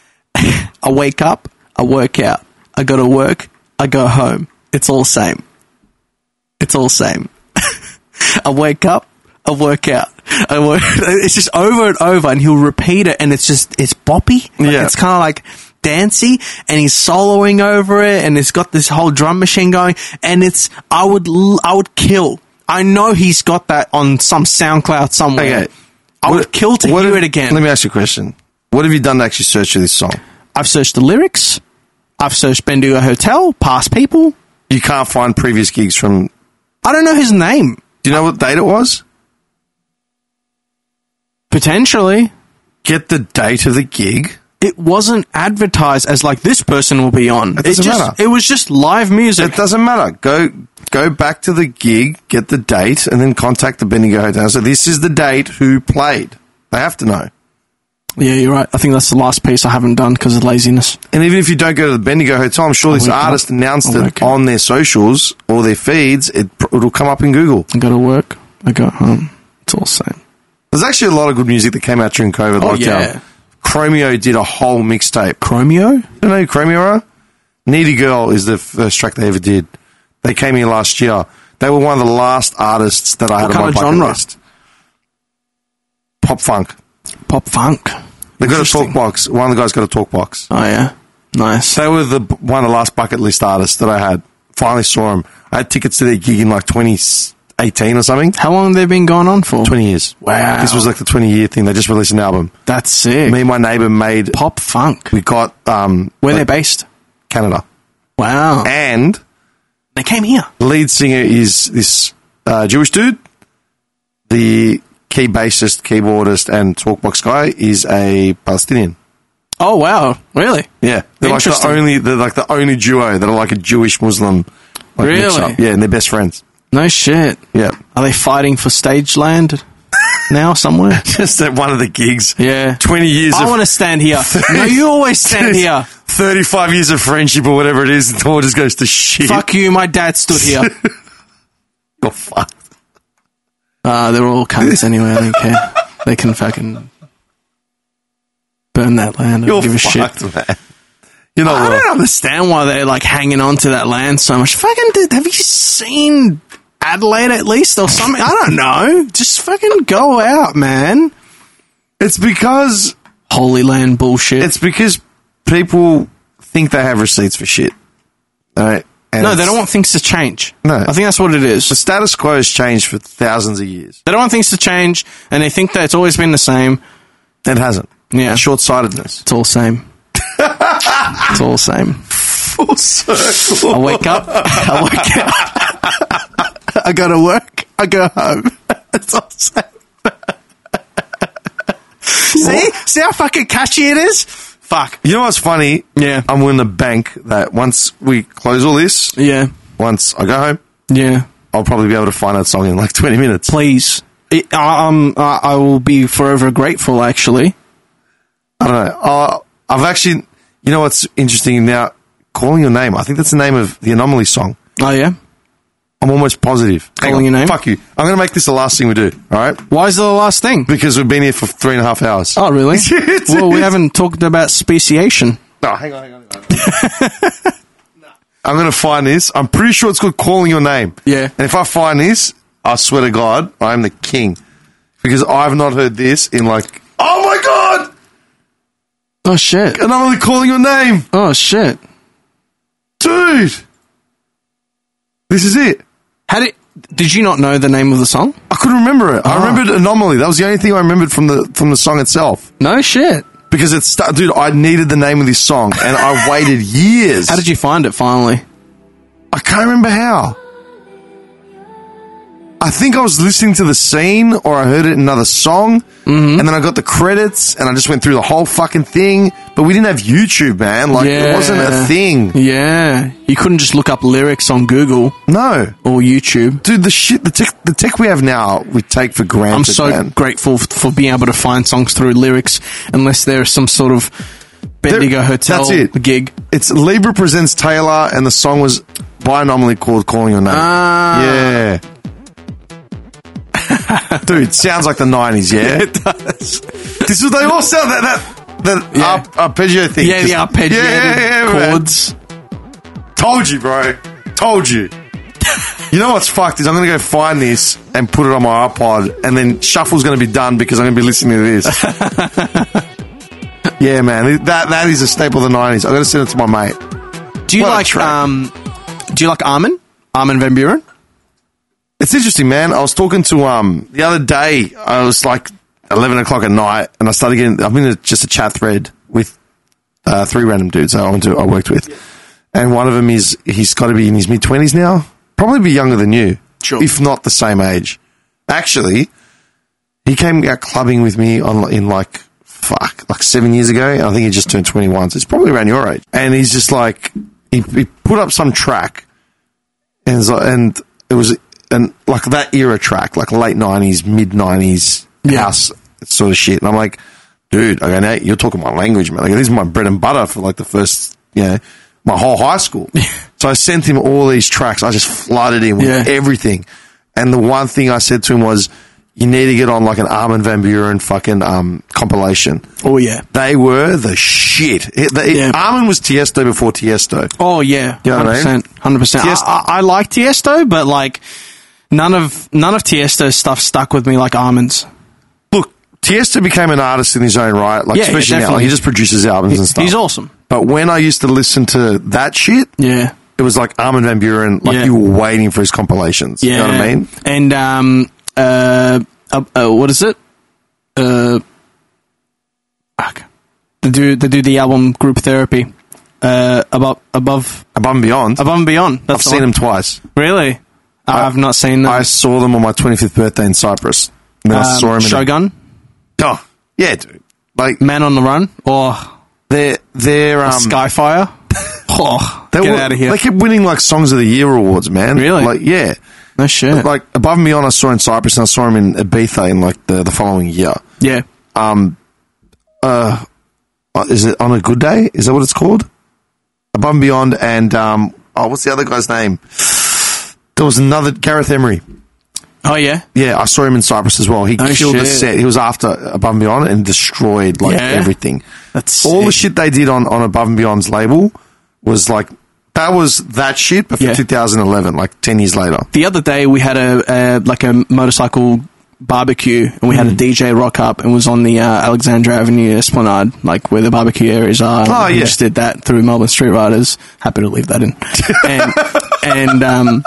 I wake up, I work out, I go to work, I go home. It's all same. It's all same. I wake up, I work out. I work, it's just over and over, and he'll repeat it, and it's just, it's boppy. Like, Yeah. It's kind of like dancey, and he's soloing over it, and it's got this whole drum machine going, and it's, I would, l- I would kill. I know he's got that on some SoundCloud somewhere. Okay. I would What- kill to what hear have- it again. Let me ask you a question. What have you done to actually search for this song? I've searched the lyrics. I've searched Bendigo Hotel, past people. You can't find previous gigs from... I don't know his name. Do you know what date it was? Potentially. Get the date of the gig it wasn't advertised as like this person will be on. It doesn't just, matter. It was just live music. It doesn't matter. Go go back to the gig, get the date, and then contact the Bendigo Hotel. So this is the date, who played. They have to know. Yeah, you're right. I think that's the last piece I haven't done because of laziness. And even if you don't go to the Bendigo Hotel, I'm sure I'll this work it artist out. announced I'll it work it on their socials or their feeds. It, it'll come up in Google. I go to work. I go home. It's all the same. There's actually a lot of good music that came out during COVID Oh, lockdown. yeah. Chromeo did a whole mixtape. Chromeo? You don't know who Chromeo are? Needy Girl is the first track they ever did. They came here last year. They were one of the last artists that I had What on my kind bucket of genre? list. Pop funk. Pop funk. They got a Interesting. talk box. One of the guys got a talk box. Oh, yeah. Nice. They were the one of the last bucket list artists that I had. Finally saw them. I had tickets to their gig in like twenty eighteen or something. How long have they been going on for? twenty years. Wow. This was like the twenty year thing. They just released an album. That's sick. Me and my neighbour made. Pop funk. We got um, Where they based? Canada. Wow. And They came here. the lead singer is this uh, Jewish dude. The key bassist, keyboardist, and talkbox guy is a Palestinian. Oh, wow. Really? Yeah, they're like the Interesting. only they're like the only duo that are like a Jewish Muslim. Like, Really? mix-up. Yeah, and they're best friends. No shit. Yeah, Are they fighting for stage land now somewhere? just at one of the gigs. Yeah. twenty years. I of, want to stand here. No, you always stand here. Thirty-five years of friendship or whatever it is. It all just goes to shit. Fuck you. My dad stood here. You're fucked. Uh, they're all cunts anyway. I don't care. They can fucking burn that land. I You're don't give a shit. fucked, man. You know I what? don't understand why they're like hanging on to that land so much. Fucking, dude, have you seen Adelaide at least or something? I don't know. Just fucking go out, man. It's because Holy land bullshit. it's because people think they have receipts for shit. All right? And no, they it's- don't want things to change. No. I think that's what it is. The status quo has changed for thousands of years. They don't want things to change, and they think that it's always been the same. It hasn't. Yeah. Short-sightedness. It's all same. It's all same. Full circle. I wake up. I wake up. I go to work. I go home. It's all the same. See? See how fucking catchy it is? Fuck. You know what's funny? Yeah. I'm willing to bank that once we close all this, Yeah. once I go home, Yeah. I'll probably be able to find that song in like twenty minutes. Please. It, um, I I will be forever grateful, actually. I don't know. Uh, I've actually, you know what's interesting now? Calling Your Name. I think that's the name of the Anomaly song. Oh, yeah? I'm almost positive. Hang Calling on. Your Name? Fuck you. I'm going to make this the last thing we do, all right? Why is it the last thing? Because we've been here for three and a half hours. Oh, really? It's- Well, we it's- haven't talked about speciation. No, hang on, hang on, hang on. I'm going to find this. I'm pretty sure it's called Calling Your Name. Yeah. And if I find this, I swear to God, I am the king. Because I've not heard this in like, oh my God! Oh, shit. And I'm only calling your name. Oh, shit. Dude! This is it. How did... Did you not know the name of the song? I couldn't remember it. I Oh. remembered Anomaly. That was the only thing I remembered from the from the song itself. No shit. Because it's, stu- dude, I needed the name of this song and I waited years. How did you find it finally? I can't remember how. I think I was listening to the scene or I heard it in another song Mm-hmm. and then I got the credits and I just went through the whole fucking thing. But we didn't have YouTube, man. Like, it wasn't a thing. Yeah. You couldn't just look up lyrics on Google No. or YouTube. Dude, the shit, the tech, the tech we have now, we take for granted, I'm so man. grateful f- for being able to find songs through lyrics, unless there is some sort of Bendigo There- Hotel that's it. gig. It's Libra Presents Taylor and the song was by Anomaly called Calling Your Name. Ah. Yeah. Dude, sounds like the nineties, yeah? It does. This is, they all sound that, that, that Yeah. arp, arpeggio thing. Yeah, the Just- arpeggiated yeah, yeah, yeah, man. chords. Told you, bro. Told you. You know what's fucked is I'm going to go find this and put it on my iPod and then shuffle's going to be done because I'm going to be listening to this. Yeah, man. That, that is a staple of the nineties. I'm going to send it to my mate. Do you What a like track. um? Do you like Armin? Armin van Buren? It's interesting, man. I was talking to, um, the other day, I was like eleven o'clock at night and I started getting, I'm in a, just a chat thread with, uh, three random dudes I went to, I worked with. And one of them is, he's got to be in his mid twenties now. Probably be younger than you. Sure. If not the same age. Actually, he came out clubbing with me on, in like fuck, like seven years ago. I think he just turned twenty-one, so he's probably around your age. And he's just like, he, he put up some track, and, it's like, and it was and like that era track, like late nineties, mid nineties Yeah. house sort of shit. And I'm like, dude, I go, Nate, you're talking my language, man. Like, this is my bread and butter for like the first, you know, my whole high school. So I sent him all these tracks. I just flooded him with Yeah. everything. And the one thing I said to him was, you need to get on like an Armin van Buuren fucking um, compilation. Oh, yeah. They were the shit. It, the, Yeah. Armin was Tiesto before Tiesto. Oh, yeah. You know what I mean? one hundred percent. one hundred percent. Tiesto- I, I, I like Tiesto, but like none of none of Tiesto's stuff stuck with me like Armin's. Look, Tiesto became an artist in his own right. Like, Yeah, yeah, especially now, definitely. like, he just produces albums and stuff. He's awesome. But when I used to listen to that shit, Yeah. it was like Armin van Buuren, like Yeah. you were waiting for his compilations. Yeah. You know what I mean? And um uh, uh, uh what is it? Uh fuck. They do they do the album Group Therapy. Uh above above Above and Beyond. above and beyond. That's I've the seen one. them twice. Really? I- I've not seen them. I saw them on my twenty-fifth birthday in Cyprus. And then I Um, saw him in Shogun, A, oh, yeah, dude. Like, Man on the Run, or they're, they're, um, Skyfire. Oh, they get were- out of here! They kept winning like Songs of the Year awards, man. Really? Like, yeah. No shit. Like, Above and Beyond I saw in Cyprus and I saw him in Ibiza in like the, the following year. yeah. Uh, is it On a Good Day? Is that what it's called? Above and Beyond and, um, oh, what's the other guy's name? There was another, Gareth Emery. Oh yeah. Yeah, I saw him in Cyprus as well. He Oh, killed the shit. set. He was after Above and Beyond and destroyed like Yeah. everything. That's All the sick. shit they did on, on Above and Beyond's label was like, that was that shit, but for Yeah. two thousand eleven, like ten years later. The other day we had a, a like a motorcycle barbecue, and we had Mm. a D J rock up, and was on the uh, Alexandra Avenue Esplanade, like where the barbecue areas are. Oh, we yeah. just did that through Melbourne Street Riders. Happy to leave that in. and and um.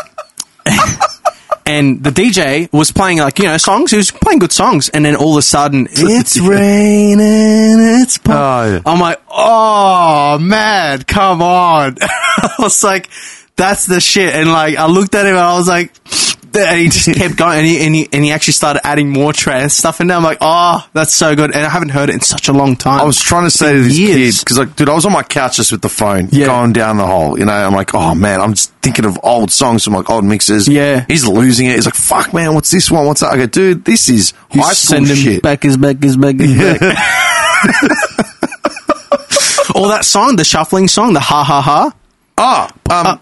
And the D J was playing like, you know, songs. He was playing good songs. And then all of a sudden, it's raining, it's pouring. Oh, yeah. I'm like, oh, man, come on. I was like, that's the shit. And like, I looked at him and I was like, and he just kept going. And he, and he, and he actually started adding more trance stuff in there. I'm like, oh, that's so good. And I haven't heard it in such a long time. I was trying to say to this years. kid, because like, dude, I was on my couch just with the phone, Yeah. going down the hole, you know, I'm like, oh man, I'm just thinking of old songs from like old mixes. Yeah. He's losing it. He's like, fuck man, what's this one? What's that? I go, dude, this is You high school send him shit. back his back his back his back. Or that song, the shuffling song, the ha ha ha. Oh, um,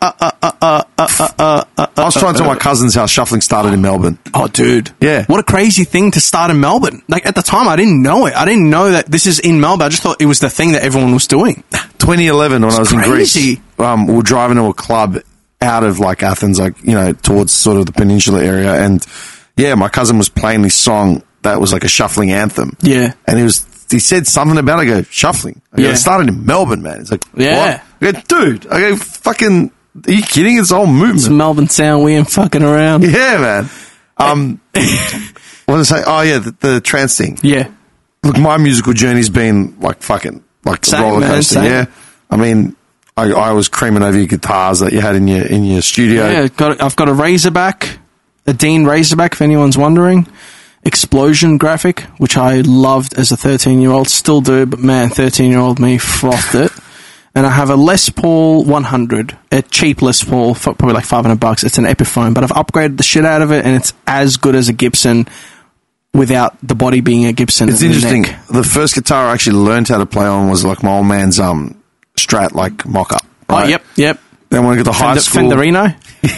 I was trying to tell my cousin's how shuffling started in Melbourne. Oh, dude. Yeah. What a crazy thing to start in Melbourne. Like, at the time, I didn't know it. I didn't know that this is in Melbourne. I just thought it was the thing that everyone was doing. twenty eleven, when I was in crazy. Greece, um, we were driving to a club out of like Athens, like, you know, towards sort of the peninsula area. And yeah, my cousin was playing this song that was like a shuffling anthem. Yeah. And he was, he said something about it. I go, shuffling. I go, Yeah. it started in Melbourne, man. It's like, Yeah. what? I go, dude, I go, fucking, are you kidding? It's a whole It's movement. Melbourne sound. We ain't fucking around. Yeah, man. Um, what did I say? Oh, yeah, the, the trance thing. Yeah. Look, my musical journey's been like fucking, like Same, a roller man, coaster. same. Yeah. I mean, I, I was creaming over your guitars that you had in your, in your studio. Yeah, got, I've got a Razorback, a Dean Razorback, if anyone's wondering. Explosion graphic, which I loved as a thirteen-year-old. Still do, but man, thirteen-year-old me frothed it. And I have a Les Paul one hundred, a cheap Les Paul, for probably like five hundred bucks. It's an Epiphone, but I've upgraded the shit out of it, and it's as good as a Gibson without the body being a Gibson. It's in the interesting. neck. The first guitar I actually learned how to play on was like my old man's um Strat, like mock-up. Oh, Right? yep, yep. Then when I got to high Fender, school, Fenderino,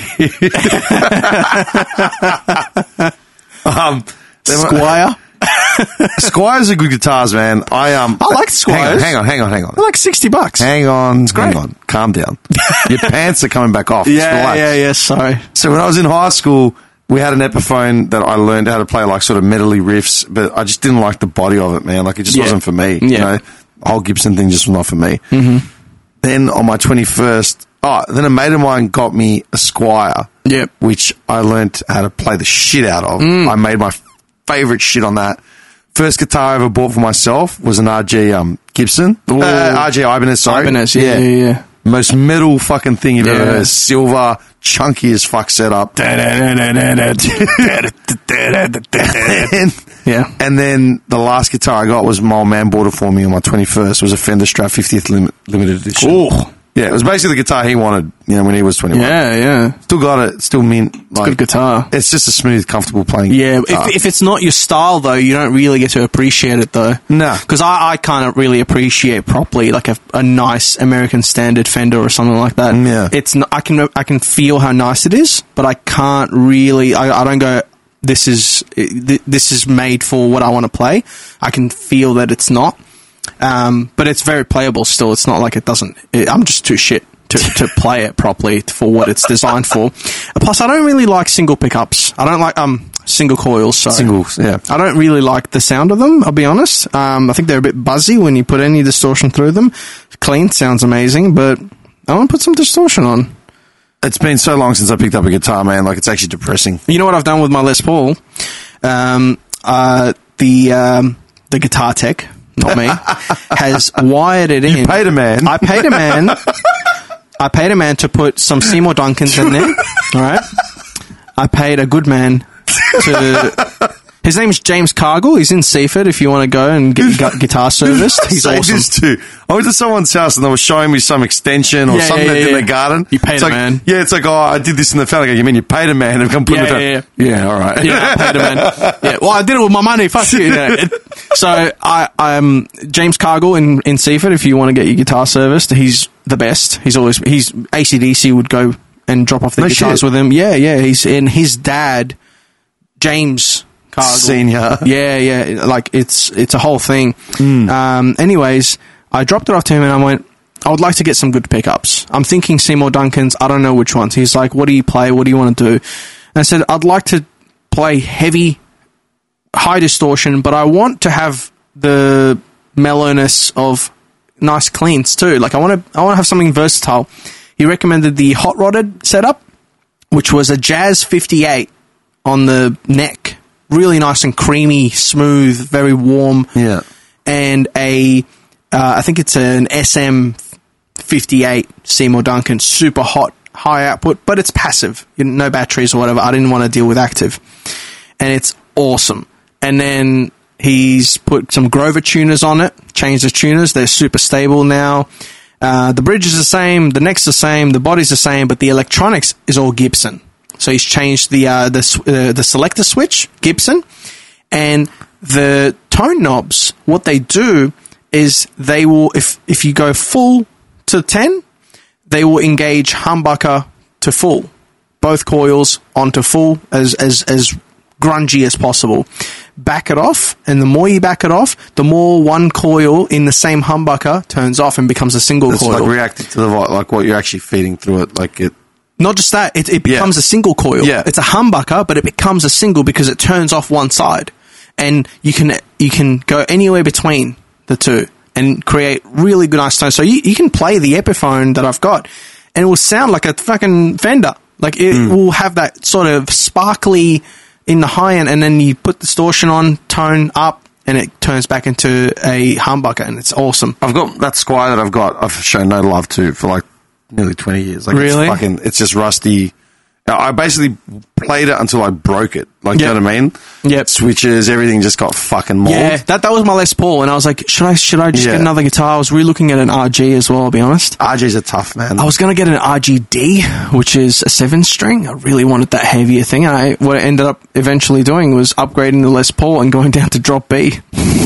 um, then when- Squire. Squires are good guitars, man. I um, I like Squires. Hang on, hang on, hang on, hang on. They're like sixty bucks. Hang on, great. hang on. Calm down. Your pants are coming back off. Just Yeah, relax. yeah, yeah. Sorry. So when I was in high school, we had an Epiphone that I learned how to play like sort of medley riffs, but I just didn't like the body of it, man. Like it just Yeah. wasn't for me. Yeah. You know, the whole Gibson thing just was not for me. Mm-hmm. Then on my twenty-first, oh, then a mate of mine got me a Squire, Yep. which I learned how to play the shit out of. Mm. I made my favorite shit on that. First guitar I ever bought for myself was an R G um, Gibson. Uh, R G Ibanez, sorry. Ibanez, yeah, yeah, yeah. Most metal fucking thing you've ever Yeah. heard. Silver, chunky as fuck setup. and, Yeah. and then the last guitar I got was my old man bought it for me on my twenty-first. It was a Fender Strat fiftieth lim- limited edition. Ooh. Yeah, it was basically the guitar he wanted, you know, when he was twenty-one. Yeah, yeah. Still got it. Still mint. Like, Good guitar. It's just a smooth, comfortable playing Yeah, guitar. if, if it's not your style, though, you don't really get to appreciate it, though. No. Because I, I can't really appreciate properly, like, a, a nice American Standard Fender or something like that. Yeah. It's n- I can I can feel how nice it is, but I can't really... I, I don't go, this is th- this is made for what I want to play. I can feel that it's not. Um, but it's very playable still. It's not like it doesn't... It, I'm just too shit to, to play it properly for what it's designed for. Plus, I don't really like single pickups. I don't like um single coils. Sorry. Singles, yeah. I don't really like the sound of them, I'll be honest. Um, I think they're a bit buzzy when you put any distortion through them. Clean sounds amazing, but I want to put some distortion on. It's been so long since I picked up a guitar, man. Like, it's actually depressing. You know what I've done with my Les Paul? Um, uh, the um, the guitar tech, not me, has wired it in. You paid a man. I paid a man. I paid a man to put some Seymour Duncans in there. All right. I paid a good man to. His name's James Cargill. He's in Seaford. If you want to go and get gu- guitar serviced, he's Say awesome. this too. I went to someone's house and they were showing me some extension or Yeah, something yeah, in yeah. their garden. You paid it's a like, man. Yeah, it's like, oh, I did this in the family. I go, you mean you paid a man and come put Yeah, it down? yeah, yeah, all right. Yeah, I paid a man. Yeah, well, I did it with my money. Fuck you. Yeah. It- so I, I'm James Cargill in, in Seaford. If you want to get your guitar serviced, he's the best. He's always he's A C D C would go and drop off the No guitars shit. with him. Yeah, yeah. He's in his dad, James Cargill. Senior. Yeah, yeah. Like it's it's a whole thing. Hmm. Um, anyways, I dropped it off to him and I went, I would like to get some good pickups. I'm thinking Seymour Duncans. I don't know which ones. He's like, what do you play? What do you want to do? And I said, I'd like to play heavy, high distortion, but I want to have the mellowness of nice cleans too. Like I want to, I want to have something versatile. He recommended the hot rodded setup, which was a Jazz fifty-eight on the neck, really nice and creamy, smooth, very warm. Yeah. And a, uh, I think it's an S M fifty-eight Seymour Duncan, super hot, high output, but it's passive, you know, no batteries or whatever. I didn't want to deal with active, and it's awesome. And then he's put some Grover tuners on it, changed the tuners. They're super stable now. Uh, the bridge is the same, the neck's the same, the body's the same, but the electronics is all Gibson. So he's changed the uh, the s- uh, the selector switch, Gibson, and the tone knobs. What they do is they will, if if you go full to ten, they will engage humbucker to full, both coils onto full as as as grungy as possible. Back it off, and the more you back it off, the more one coil in the same humbucker turns off and becomes a single It's coil. like reacting to the vo- like what you're actually feeding through it. Like it. Not just that, it, it Yeah. becomes a single coil. Yeah. It's a humbucker, but it becomes a single because it turns off one side. And you can you can go anywhere between the two and create really good nice tones. So you, you can play the Epiphone that I've got and it will sound like a fucking Fender. Like it Mm. will have that sort of sparkly in the high end, and then you put distortion on, tone up, and it turns back into a humbucker, and it's awesome. I've got that Squire that I've got. I've shown no love to for like nearly twenty years. Like Really? It's fucking. It's just rusty. I basically played it until I broke it. Like, you Yep. know what I mean? Yep. Switches, everything just got fucking mauled. Yeah, that that was my Les Paul, and I was like, should I should I just Yeah. get another guitar? I was really looking at an R G as well, I'll be honest. R Gs are tough, man. I was going to get an R G D, which is a seven string. I really wanted that heavier thing. And I, what I ended up eventually doing was upgrading the Les Paul and going down to drop B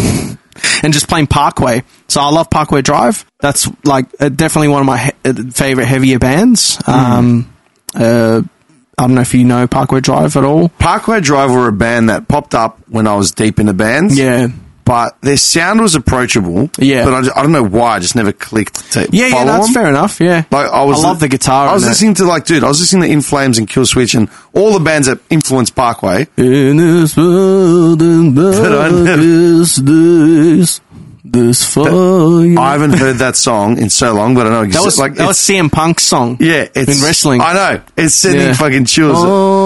and just playing Parkway. So I love Parkway Drive. That's like uh, definitely one of my he- uh, favorite heavier bands. Um, uh, I don't know if you know Parkway Drive at all. Parkway Drive were a band that popped up when I was deep into bands. Yeah. But their sound was approachable. Yeah. But I, just- I don't know why. I just never clicked to Yeah, yeah, follow that's them. fair enough. Yeah. Like I was, I love the guitar. I was in it. listening to like, dude, I was listening to In Flames and Kill Switch and all the bands that influenced Parkway. In this world and I never- darkest days, this fire. I haven't heard that song in so long, but I know That exactly. was like that was it's- C M Punk's song. yeah, it's in wrestling. I know it's sending Yeah. fucking chills.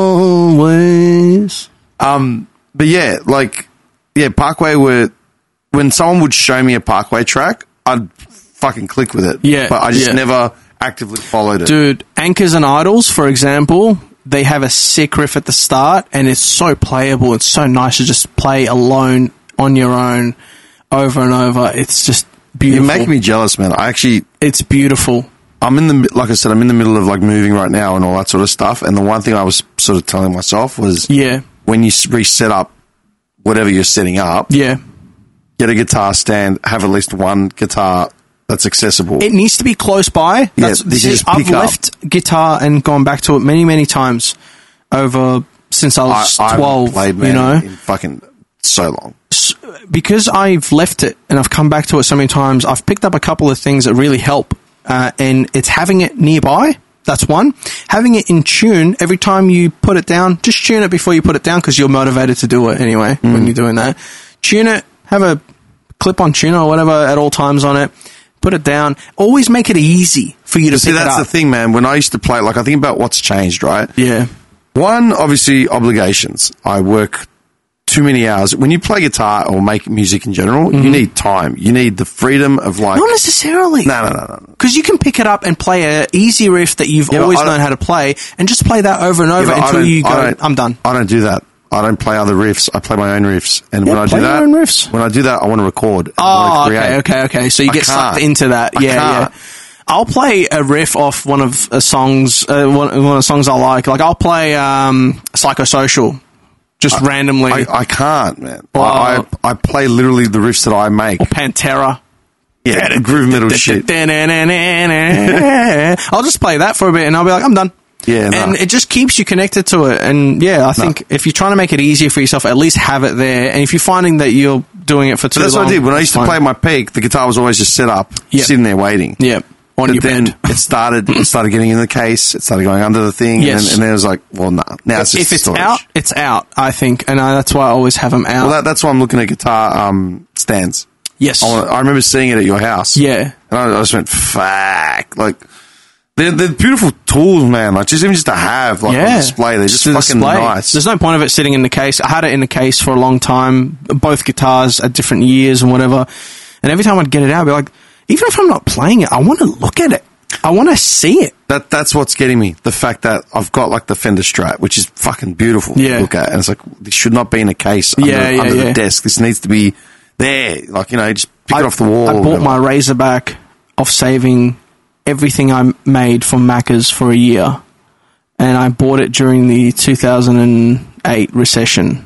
Always. Um, but yeah, like yeah, Parkway were when someone would show me a Parkway track, I'd fucking click with it. Yeah, but I just yeah. never actively followed it. Dude, Anchors and Idols, for example, they have a sick riff at the start, and it's so playable. It's so nice to just play alone on your own over and over. It's just beautiful. You make me jealous, man. I actually... It's beautiful. I'm in the... Like I said, I'm in the middle of, like, moving right now and all that sort of stuff, and the one thing I was sort of telling myself was... Yeah. When you reset up whatever you're setting up... Yeah. Get a guitar stand, have at least one guitar that's accessible. It needs to be close by. That's, yeah, this see, is I've pick up. left guitar and gone back to it many, many times over since I was I, I twelve. Played, man, you know, in fucking so long. S- because I've left it and I've come back to it so many times. I've picked up a couple of things that really help, uh, and it's having it nearby. That's one. Having it in tune every time you put it down. Just tune it before you put it down because you're motivated to do it anyway mm. when you're doing that. Tune it. Have a clip-on tuner or whatever at all times on it. Put it down. Always make it easy for you to See, pick it up. that's the thing, man. When I used to play, like, I think about what's changed, right? Yeah. One, obviously, obligations. I work too many hours. When you play guitar or make music in general, mm-hmm. you need time. You need the freedom of, like... Not necessarily. No, no, no, no. Because you can pick it up and play a easy riff that you've Yeah, always I don't- known how to play and just play that over and over Yeah, but I until don't- you go, I don't- I'm done. I don't do that. I don't play other riffs. I play my own riffs. And Yeah, when I play do your that... own riffs. When I do that, I want to record. and I Oh, want to okay, create. okay, okay. So you I get sucked can't. into that. I Yeah, can't. yeah. I'll play a riff off one of the songs, uh, one, one of the songs I like. Like, I'll play um, Psychosocial, just randomly. I, I can't, man. Well- I, I I play literally the riffs that I make. Pantera. Yeah, the groove metal shit. I'll just play that for a bit and I'll be like, I'm done. Yeah, no. And it just keeps you connected to it. And yeah, I think if you're trying to make it easier for yourself, at least have it there. And if you're finding that you're doing it for too But that's long, what I did. When I used to fine. play my peak, the guitar was always just set up, Yeah. sitting there waiting. Yeah, on But your then bed. it started, it started getting in the case, it started going under the thing, Yes. and, and then it was like, well, nah, now it's just If it's storage. out, it's out, I think. And I, that's why I always have them out. Well, that, that's why I'm looking at guitar um, stands. yes. I, wanna, I remember seeing it at your house. Yeah. And I, I just went, fuck. Like, they're, they're beautiful tools, man. Like, just even just to have, like, Yeah. on display. They're just to fucking display. nice. There's no point of it sitting in the case. I had it in the case for a long time, both guitars at different years and whatever. And every time I'd get it out, I'd be like, even if I'm not playing it, I want to look at it. I want to see it. That That's what's getting me. The fact that I've got, like, the Fender Strat, which is fucking beautiful Yeah. to look at. And it's like, this should not be in a case under, Yeah, yeah, under yeah. the desk. This needs to be there. Like, you know, just pick I, it off the wall. I or bought whatever. my Razorback off saving everything I made from Macca's for a year. And I bought it during the two thousand eight recession.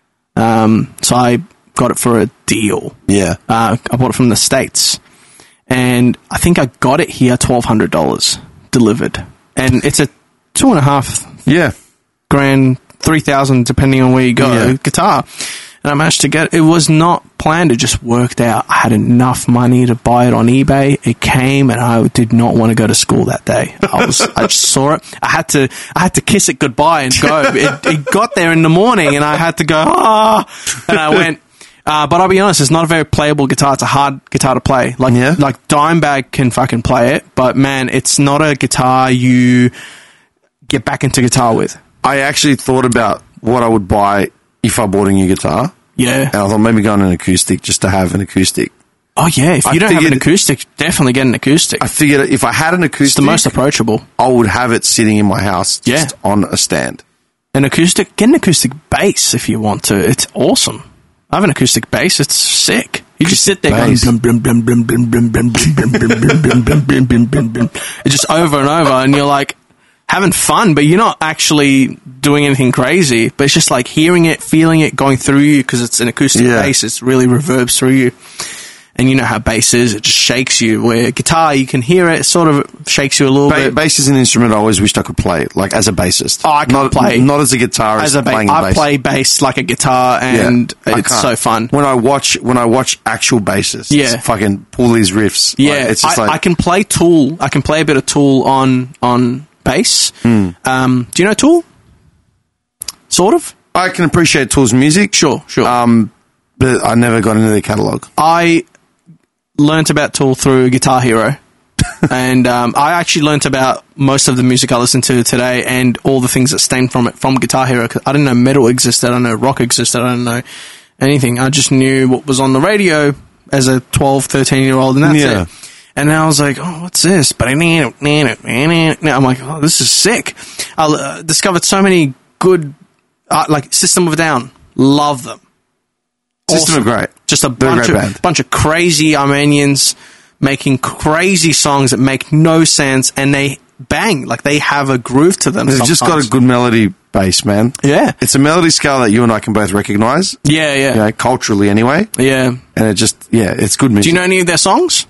Um, so I got it for a deal. Yeah. Uh, I bought it from the States. And I think I got it here twelve hundred dollars delivered. And it's a two and a half Yeah. grand, three thousand depending on where you go, Yeah. guitar. And I managed to get it. It was not planned. It just worked out. I had enough money to buy it on eBay. It came, and I did not want to go to school that day. I was, I just saw it. I had to, I had to kiss it goodbye and go. It, it got there in the morning, and I had to go. Ah, and I went. Uh, but I'll be honest, it's not a very playable guitar. It's a hard guitar to play. Like, Yeah. like Dimebag can fucking play it, but man, it's not a guitar you get back into guitar with. I actually thought about what I would buy if I bought a new guitar. Yeah. And I thought maybe go on an acoustic just to have an acoustic. Oh yeah. If I you don't have an figured- acoustic, definitely get an acoustic. I figured if I had an acoustic, It's the most approachable. I would have it sitting in my house just Yeah. on a stand. An acoustic, get an acoustic bass if you want to. It's awesome. I have an acoustic bass. It's sick. You just sit there going, Bass. blum, blum, blum, blum, blum, blum, blum, blum, blum, blum, blum, blum, blum, blum, blum, blum. It's just over and over, and you're like having fun, but you're not actually doing anything crazy. But it's just like hearing it, feeling it, going through you because it's an acoustic Yeah. bass. It's really reverbs through you. And you know how bass is, it just shakes you. Where guitar, you can hear it, it sort of shakes you a little Ba- bit. bass is an instrument I always wished I could play, like as a bassist. Oh, I can't not, play. Not as a guitarist. As a ba- playing the I bass. play bass like a guitar, Yeah, and I it's can't. so fun. When I watch when I watch actual bassists, Yeah. fucking pull these riffs. Yeah, like, it's just I, like I can play Tool. I can play a bit of Tool on on bass. Hmm. Um, do you know Tool? Sort of. I can appreciate Tool's music. Sure, sure. Um, but I never got into their catalog. I learnt about Tool through Guitar Hero. and um, I actually learnt about most of the music I listen to today and all the things that stem from it from Guitar Hero. 'Cause I didn't know metal existed. I didn't know rock existed. I didn't know anything. I just knew what was on the radio as a twelve, thirteen-year-old, and that's Yeah. it. And then I was like, oh, what's this? But I'm like, oh, this is sick. I uh, discovered so many good, uh, like System of a Down. Love them. System Awesome. are great. Just a They're a bunch great of band. bunch of crazy Armenians making crazy songs that make no sense, and they bang like they have a groove to them. They've just got sometimes. a good melody base, man. Yeah. It's a melody scale that you and I can both recognize, Yeah, yeah, you know, culturally anyway. yeah. And it just, yeah, it's good music. Do you know any of their songs?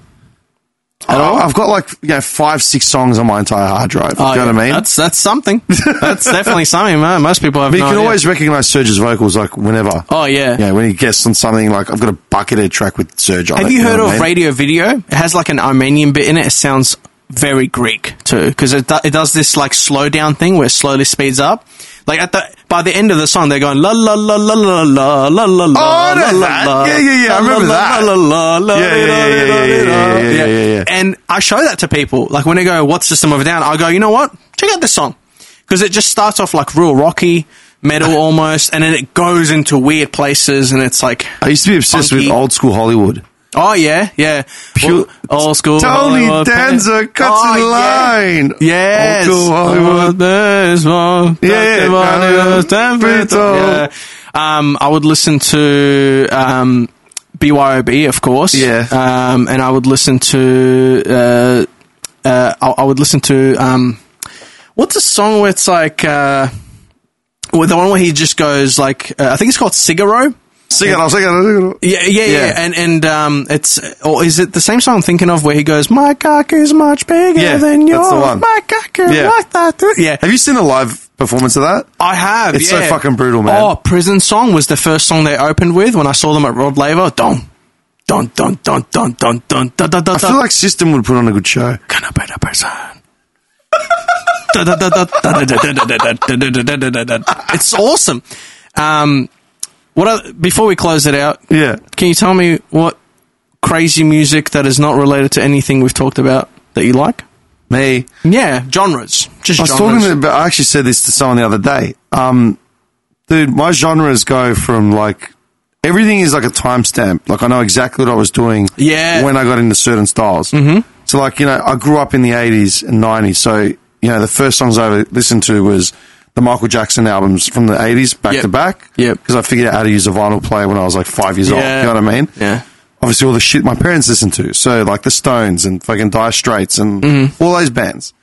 At all? I've got like, you know, five, six songs on my entire hard drive. Oh, you know yeah. what I mean? That's that's something. That's definitely something, man. Most people have But you no can idea. always recognize Serge's vocals, like, whenever. Oh, yeah. Yeah, when he guests on something, like, I've got a Buckethead track with Serge on it. Have you heard know of what I mean? Radio Video? It has like an Armenian bit in it. It sounds very Greek too, because it, do, it does this like slow down thing where it slowly speeds up. Like at the by the end of the song, they're going la la la la la la la la la. Oh, I know la, that. la, Yeah, yeah, yeah, I remember la, that. La, la, la, Yeah, yeah, yeah, yeah, yeah, yeah, yeah, yeah, yeah, yeah. And I show that to people. Like when they go, "What's System of a Down?" I go, "You know what? Check out this song," because it just starts off like real rocky metal almost, and then it goes into weird places, and it's like, I used to be obsessed funky. with old school Hollywood. oh yeah, yeah, Pure- old, old school. Tony Hollywood Danza band. cuts Oh, in yeah. line. Yes. Old school Hollywood. There's one. Yeah, Yeah. yeah. Um, I would listen to um, B Y O B, of course. Yeah. Um, and I would listen to. Uh, uh, I, I would listen to. Um, what's the song where it's like. Uh, well, the one where he just goes like. Uh, I think it's called Cigaro. Cigaro, Cigaro. Yeah, yeah, yeah, Yeah. and and um, it's or is it the same song I'm thinking of where he goes, "My cock is much bigger Yeah, than that's yours." the one. My cock is Yeah. like that. too." Yeah, Have you seen the live performance of that? I have. It's so yeah. fucking brutal, man. Oh, Prison Song was the first song they opened with when I saw them at Rod Laver. Dun, dun, dun, dun, dun, dun, dun, dun, dun, dun. I feel like System would put on a good show. Gonna be the person. Dun, dun, dun, dun, dun, dun, dun, dun, dun, dun, dun, dun, dun, dun. It's awesome. Um, what are, before we close it out, Yeah. can you tell me what crazy music that is not related to anything we've talked about that you like? Me. Yeah, genres. Just I was genres. talking about, I actually said this to someone the other day. Um, dude, my genres go from like, everything is like a timestamp. Like I know exactly what I was doing Yeah. when I got into certain styles. Mm-hmm. So like, you know, I grew up in the eighties and nineties. So, you know, the first songs I ever listened to was the Michael Jackson albums from the eighties back Yep. to back. Yep. Because I figured out how to use a vinyl player when I was like five years old. Yeah. You know what I mean? Yeah. Obviously all the shit my parents listened to. So like the Stones and fucking Dire Straits and Mm-hmm. all those bands.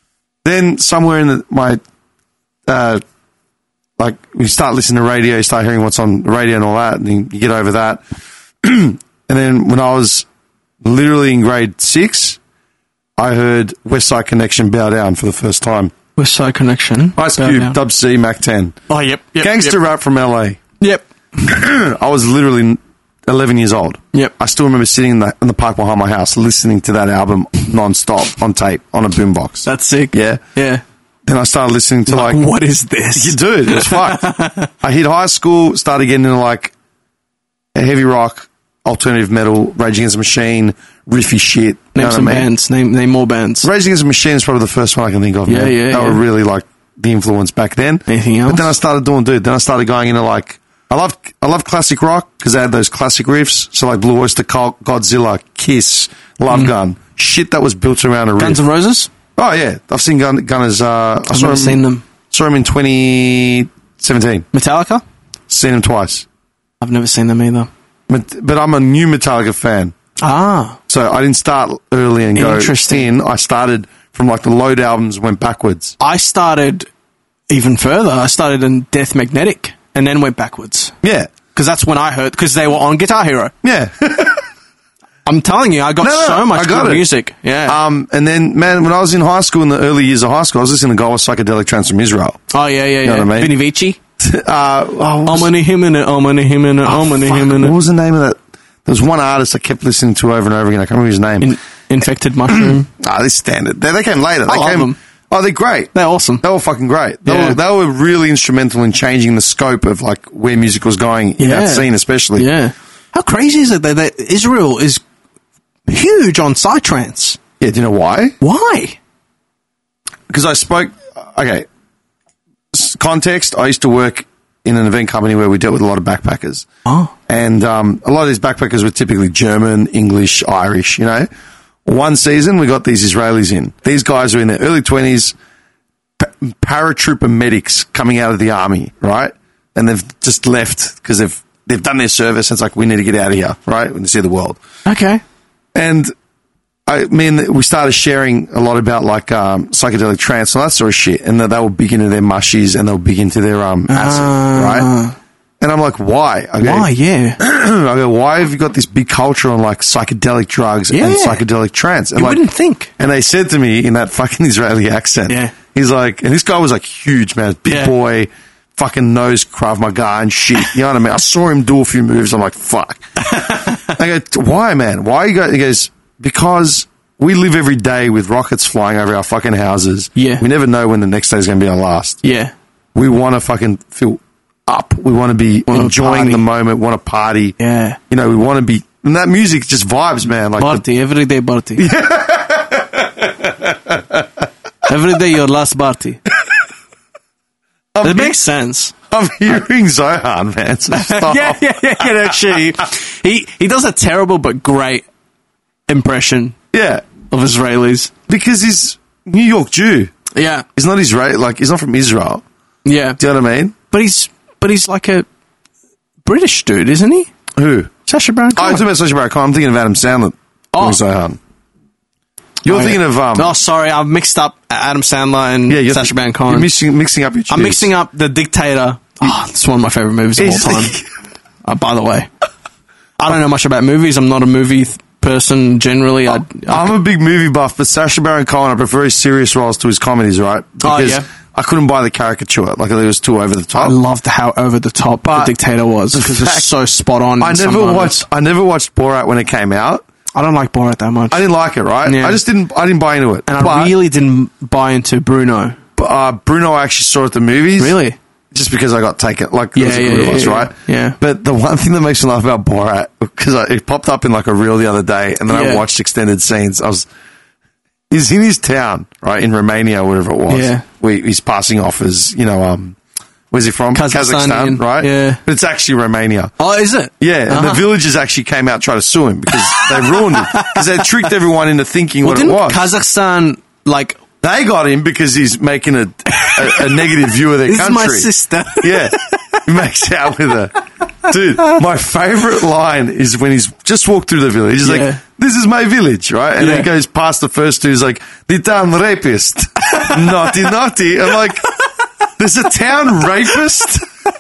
Then somewhere in the, my, uh, like you start listening to radio, you start hearing what's on the radio and all that, and you, you get over that. And then when I was literally in grade six, I heard West Side Connection Bow Down for the first time. West Side Connection. Ice Bow Cube, Down. Dub C, Mac ten. Oh, yep. yep Gangster rap from L A. Yep. I was literally eleven years old. Yep. I still remember sitting in the, in the park behind my house listening to that album non-stop on tape on a boombox. That's sick. Yeah. Yeah. Then I started listening to like, Like, what is this? you dude, it was fucked. I hit high school, started getting into like heavy rock, alternative metal, Rage Against the Machine, riffy shit. You know Name what some I mean? bands. Name name more bands. Rage Against the Machine is probably the first one I can think of. Yeah, man. yeah, They yeah. were really like the influence back then. Anything else? But then I started doing, dude. Then I started going into like, I love, I love classic rock because they had those classic riffs. So like Blue Oyster Cult, Godzilla, Kiss, Love Gun, shit that was built around a riff. Mm. Guns N' Roses? Oh yeah, I've seen Gun, Gunners. Uh, I I've saw never him, seen them. Saw him in twenty seventeen. Metallica? Seen him twice. I've never seen them either. But, but I'm a new Metallica fan. Ah. So I didn't start early and go Interesting. in. I started from like the Load albums, went backwards. I started even further. I started in Death Magnetic and then went backwards. Yeah. Because that's when I heard, because they were on Guitar Hero. Yeah. I'm telling you, I got No, no, so much I got good it. music. Yeah. um, and then, man, when I was in high school, in the early years of high school, I was listening to Goa Psychedelic Trance from Israel. oh, yeah, yeah, yeah. know what I mean? Vinny Vici. Uh, oh, what was- Omani him in it, Omani him in it, oh, Omani fuck, him in what it. was the name of that? There was one artist I kept listening to over and over again. I can't remember his name. In, infected Mushroom. Ah, this standard. They, they came later. They I love came. them. Oh, they're great. They're awesome. They were fucking great. They, Yeah. were, they were really instrumental in changing the scope of like where music was going in Yeah. that scene, especially. Yeah. How crazy is it that, that Israel is huge on psytrance? Yeah. Do you know why? Why? Because I spoke. Okay. S- Context. I used to work in an event company where we dealt with a lot of backpackers. Oh. And um, a lot of these backpackers were typically German, English, Irish, you know. One season, we got these Israelis in. These guys are in their early twenties, pa- paratrooper medics coming out of the army, right? And they've just left because they've they've done their service. And it's like, we need to get out of here, right? We need to see the world. Okay. And I mean, we started sharing a lot about like um, psychedelic trance and all that sort of shit. And that they were big into their mushies and they were big into their um, acid, Ah. right? And I'm like, why? I go, Why? Yeah. I go, why have you got this big culture on like psychedelic drugs Yeah. and psychedelic trance? And You like, wouldn't think. And they said to me in that fucking Israeli accent, Yeah. he's like, and this guy was like huge, man, big Yeah. boy, fucking knows Krav Maga and shit. You know what I mean? I saw him do a few moves. I'm like, fuck. I go, why, man? Why you go? He goes, because we live every day with rockets flying over our fucking houses. Yeah. We never know when the next day is going to be our last. Yeah. We want to fucking feel up. We want to be Wanna enjoying party. the moment, want to party. Yeah. You know, we want to be, and that music just vibes, man. Like, the, Party, every day party. Every day your last party. I'm, It makes sense. I'm hearing Zohan, man. So stop. yeah, yeah, yeah, yeah, actually. He, he does a terrible but great impression Yeah. of Israelis. Because he's New York Jew. Yeah. He's not Israel, like, he's not from Israel. Yeah. Do you know what I mean? But he's, but he's like a British dude, isn't he? Who? Sacha Baron Oh, you're Cohen. talking about Sacha Baron Cohen. I'm thinking of Adam Sandler. Oh. Oh. Zohan. You're Oh, thinking yeah. of, um, Oh, sorry, I've mixed up Adam Sandler and yeah, you're, Sacha Baron you're Cohen. mixing, mixing up your I'm Jews. mixing up The Dictator. Oh, it's one of my favorite movies of all Is- time. Uh, by the way, I don't know much about movies. I'm not a movie th- person generally. I, I I'm a big movie buff, but Sacha Baron Cohen, I prefer his serious roles to his comedies, right? Because yeah. I couldn't buy the caricature. Like, it was too over the top. I loved how over the top But The Dictator was the because fact- it's so spot on. I in some never moments. watched. I never watched Borat when it came out. I don't like Borat that much, I didn't like it. Right? Yeah. I just didn't. I didn't buy into it. and I but, really didn't buy into Bruno. uh, Bruno, I actually saw at the movies. Really? Just because I got taken, like, Yeah, it was, yeah, it was, yeah, right? yeah. But the one thing that makes me laugh about Borat, because it popped up in like a reel the other day, and then Yeah. I watched extended scenes. I was, he's in his town, right, in Romania, or whatever it was. Yeah. Where he's passing off as, you know, um, where's he from? Kazakhstan, right? yeah. But it's actually Romania. Oh, is it? Yeah, and Uh-huh. the villagers actually came out and tried to sue him because they ruined it. Because they tricked everyone into thinking Well, what it didn't was. Kazakhstan like They got him because he's making a, a, a negative view of their this country. is my sister? Yeah. He makes out with her. Dude, my favourite line is when he's just walked through the village. He's Yeah. like, this is my village, right? And Yeah. then he goes past the first two. He's like, the town rapist. Naughty, naughty. I'm like, there's a town rapist?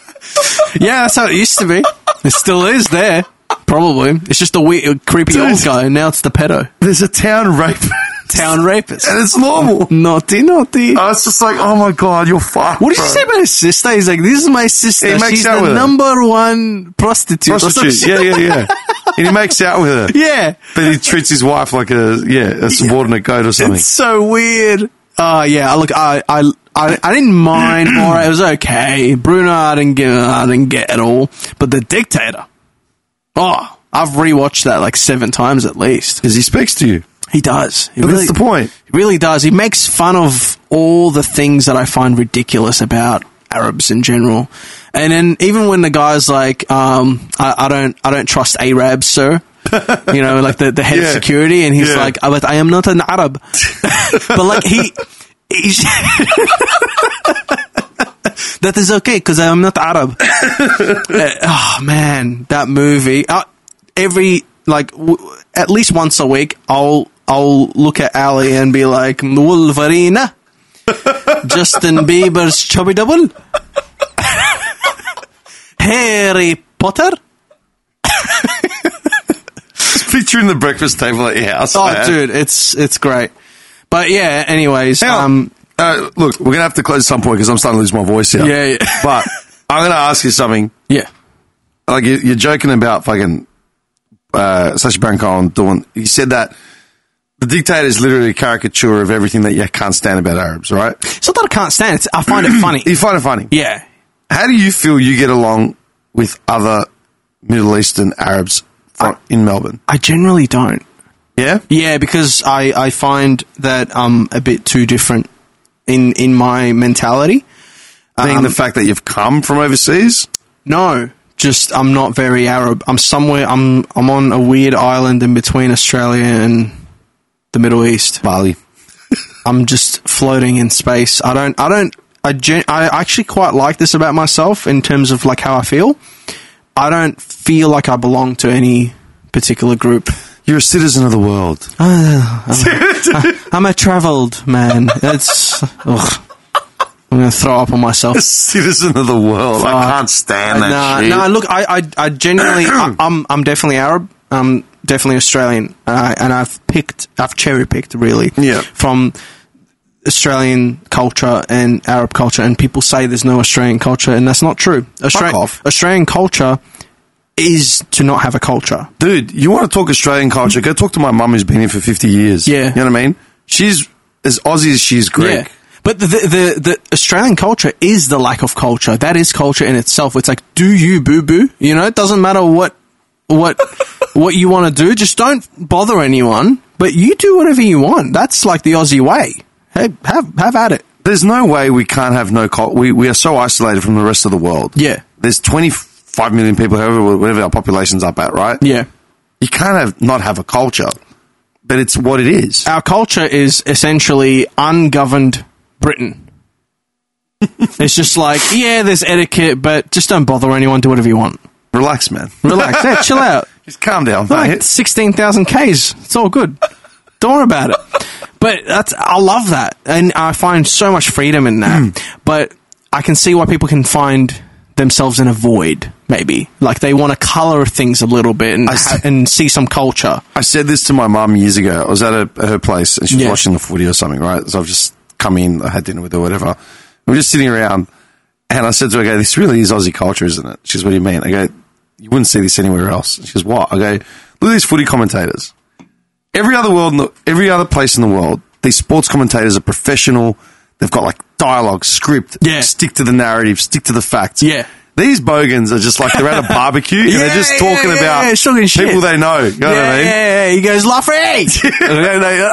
Yeah, that's how it used to be. It still is there. Probably. It's just a weird, creepy Dude. old guy, and now it's the pedo. There's a town rapist. Town rapist. And it's normal. Naughty, naughty. I was just like, oh my God, you're fucked. What did bro. you say about his sister? He's like, this is my sister. He makes She's out the with her. number one prostitute. or some Prostitute. shit. Yeah, yeah, yeah. And he makes out with her. Yeah. But he treats his wife like a, yeah, a subordinate goat or something. It's so weird. Oh, yeah. Look, I, I, I, I didn't mind Borat. It was okay. Bruno, I didn't get, I didn't get at all. But The Dictator. Oh, I've rewatched that like seven times at least. Because he speaks to you. He does. He But really, that's the point. He really does. He makes fun of all the things that I find ridiculous about Arabs in general. And then even when the guy's like, um, I, I don't, I don't trust Arabs, sir. You know, like the, the head Yeah. of security, and he's Yeah. like, but I am not an Arab. But like he, he's that is okay because I am not Arab. Uh, oh man, that movie. Uh, every like w- at least once a week, I'll I'll look at Ali and be like, Wolverine, Justin Bieber's chubby double, Harry Potter. Picturing the breakfast table at your house. Oh, man. dude, it's it's great. But yeah, anyways, Hang on. um, Uh, look, we're going to have to close at some point because I'm starting to lose my voice here. Yeah, yeah. But I'm going to ask you something. yeah, Like, you- you're joking about fucking uh, Sacha Baron Cohen doing... You said that The Dictator is literally a caricature of everything that you can't stand about Arabs, right? it's not that I can't stand it. I find it funny. You find it funny. Yeah. How do you feel you get along with other Middle Eastern Arabs from, in Melbourne? I generally don't. Yeah? Yeah, because I, I find that I'm a bit too different in, in my mentality. Being Um, the fact that you've come from overseas? No, just I'm not very Arab. I'm somewhere, I'm I'm on a weird island in between Australia and the Middle East. Bali. I'm just floating in space. I don't, I don't, I, gen- I actually quite like this about myself in terms of like how I feel. I don't feel like I belong to any particular group. You're a citizen of the world. Uh, I'm, I'm a travelled man. It's, ugh. I'm going to throw up on myself. A citizen of the world. Fuck. I can't stand that no, shit. no, look, I, I, I genuinely, I, I'm, I'm definitely Arab. I'm definitely Australian, uh, and I've picked, I've cherry picked really, Yeah. from Australian culture and Arab culture, and people say there's no Australian culture, and that's not true. Austra- off. Australian culture is to not have a culture. Dude, you want to talk Australian culture? Go talk to my mum who's been here for fifty years. Yeah. You know what I mean? She's as Aussie as she's Greek. Yeah. But the, the the Australian culture is the lack of culture. That is culture in itself. It's like, do you boo boo? You know, it doesn't matter what what what you want to do. Just don't bother anyone. But you do whatever you want. That's like the Aussie way. Hey, have have at it. There's no way we can't have no culture. We, we are so isolated from the rest of the world. Yeah. There's twenty-five million people, however, whatever our population's up at, right? Yeah. You can't have not have a culture. But it's what it is. Our culture is essentially ungoverned Britain. It's just like, yeah, there's etiquette, but just don't bother anyone. Do whatever you want. Relax, man. Relax. Yeah, chill out. Just calm down, Like mate. sixteen thousand Ks. It's all good. Don't worry about it. But that's, I love that. And I find so much freedom in that. But I can see why people can find themselves in a void, maybe. Like they want to colour things a little bit and, I s- ha- and see some culture. I said this to my mum years ago. I was at her, at her place and she was Yeah. watching the footy or something, right? So I've just come in, I had dinner with her, whatever. We were just sitting around and I said to her, I go, this really is Aussie culture, isn't it? She goes, what do you mean? I go, you wouldn't see this anywhere else. She goes, what? I go, look at these footy commentators. Every other world, in the, every other place in the world, these sports commentators are professional. They've got like dialogue, script, Yeah. stick to the narrative, stick to the facts. Yeah. These bogans are just like they're at a barbecue and they're just Yeah, talking yeah, about yeah, yeah, talking shit. people they know. You know yeah, what I mean? yeah, yeah. He goes, Luffy! And they-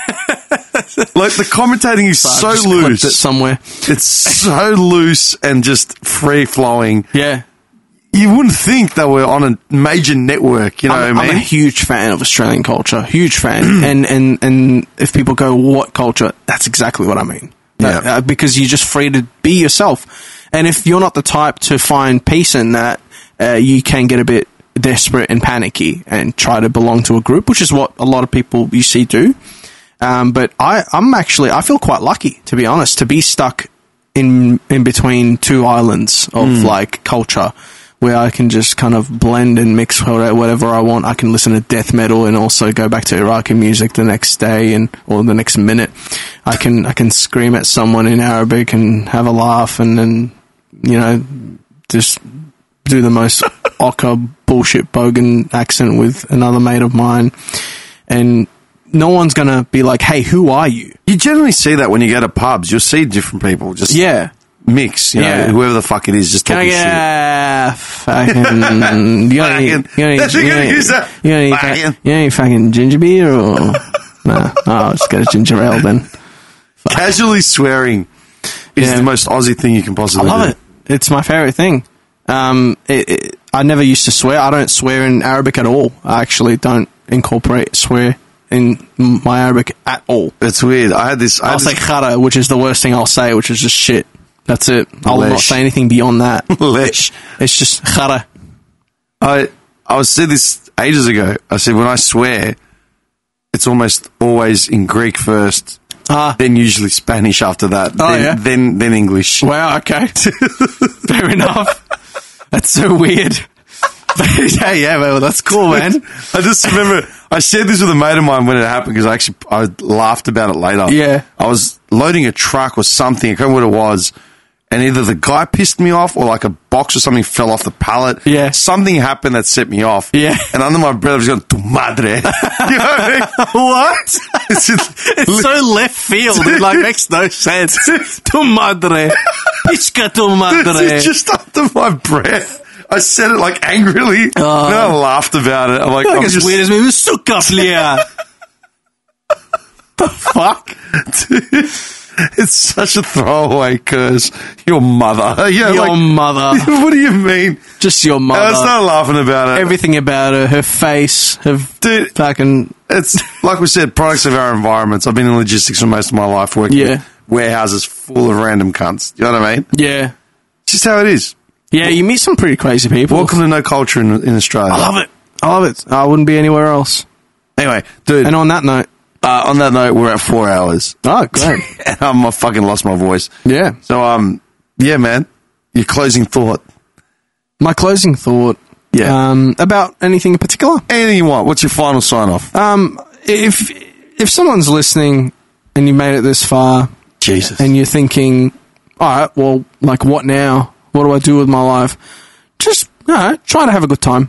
like the commentating is I've so just clipped loose. it somewhere. It's so loose and just free flowing. Yeah. You wouldn't think they were on a major network. You know I'm, what I I'm a mean? huge fan of Australian culture. Huge fan. and, and, and if people go, what culture? That's exactly what I mean. Yeah. Uh, because you're just free to be yourself. And if you're not the type to find peace in that, uh, you can get a bit desperate and panicky and try to belong to a group, which is what a lot of people you see do. Um, but I, I'm actually, I feel quite lucky, to be honest, to be stuck in in between two islands of like culture, where I can just kind of blend and mix whatever I want. I can listen to death metal and also go back to Iraqi music the next day and or the next minute. I can I can scream at someone in Arabic and have a laugh and then, you know, just do the most ochre bullshit bogan accent with another mate of mine. And no one's going to be like, hey, who are you? You generally see that when you go to pubs. You'll see different people just Yeah. mix. You Yeah. know, whoever the fuck it is, just Can I talking get shit. a fucking... You got any, you Fucking- got any, That's you what got you're any, gonna use that. you got any, Fucking. you got any fucking ginger beer or... Nah, oh, I'll just get a ginger ale then. Casually swearing is Yeah. the most Aussie thing you can I possibly love do. it. It's my favourite thing. Um, it, it, I never used to swear. I don't swear in Arabic at all. I actually don't incorporate swear in my Arabic at all. It's weird. I had this. I had I'll this say khara, which is the worst thing I'll say, which is just shit. That's it. I'll not Lesh. say anything beyond that. Lesh. It's just khara. I I was said this ages ago. I said when I swear, it's almost always in Greek first, Ah, then usually Spanish after that, Oh, then, yeah? then then English. wow, okay. Fair enough. That's so weird. yeah, yeah, well, that's cool, man. I just remember I shared this with a mate of mine when it happened because I actually I laughed about it later. Yeah. I was loading a truck or something. I can't remember what it was. And either the guy pissed me off or like a box or something fell off the pallet. Yeah. Something happened that set me off. Yeah. And under my breath I was going, tu madre. You know what I mean? What? It's, It's so left field. It like makes no sense. Tu madre. Pisca tu madre. It's just under my breath. I said it like angrily. Oh. And I laughed about it. I'm like, Like I'm as just, weird as me. Suka plia. The fuck? It's such a throwaway curse. Your mother. Yeah, Your like, mother. what do you mean? Just your I mother. started laughing about it. Everything about her, her face, her Dude, fucking... it's like we said, products of our environments. I've been in logistics for most of my life, working Yeah. with warehouses full of random cunts. You know what I mean? Yeah. It's just how it is. Yeah, you meet some pretty crazy people. Welcome to no culture in, in Australia. I love it. I love it. I wouldn't be anywhere else. Anyway, dude, And on that note... uh, on that note, we're at four hours. Oh, great. And I'm, I fucking lost my voice. Yeah. So, um, yeah, man, your closing thought. My closing thought... Yeah. Um, about anything in particular? Anything you want. What's your final sign off? Um, if if someone's listening and you made it this far Jesus. and you're thinking, all right, well, like, what now? What do I do with my life? Just, all right, try to have a good time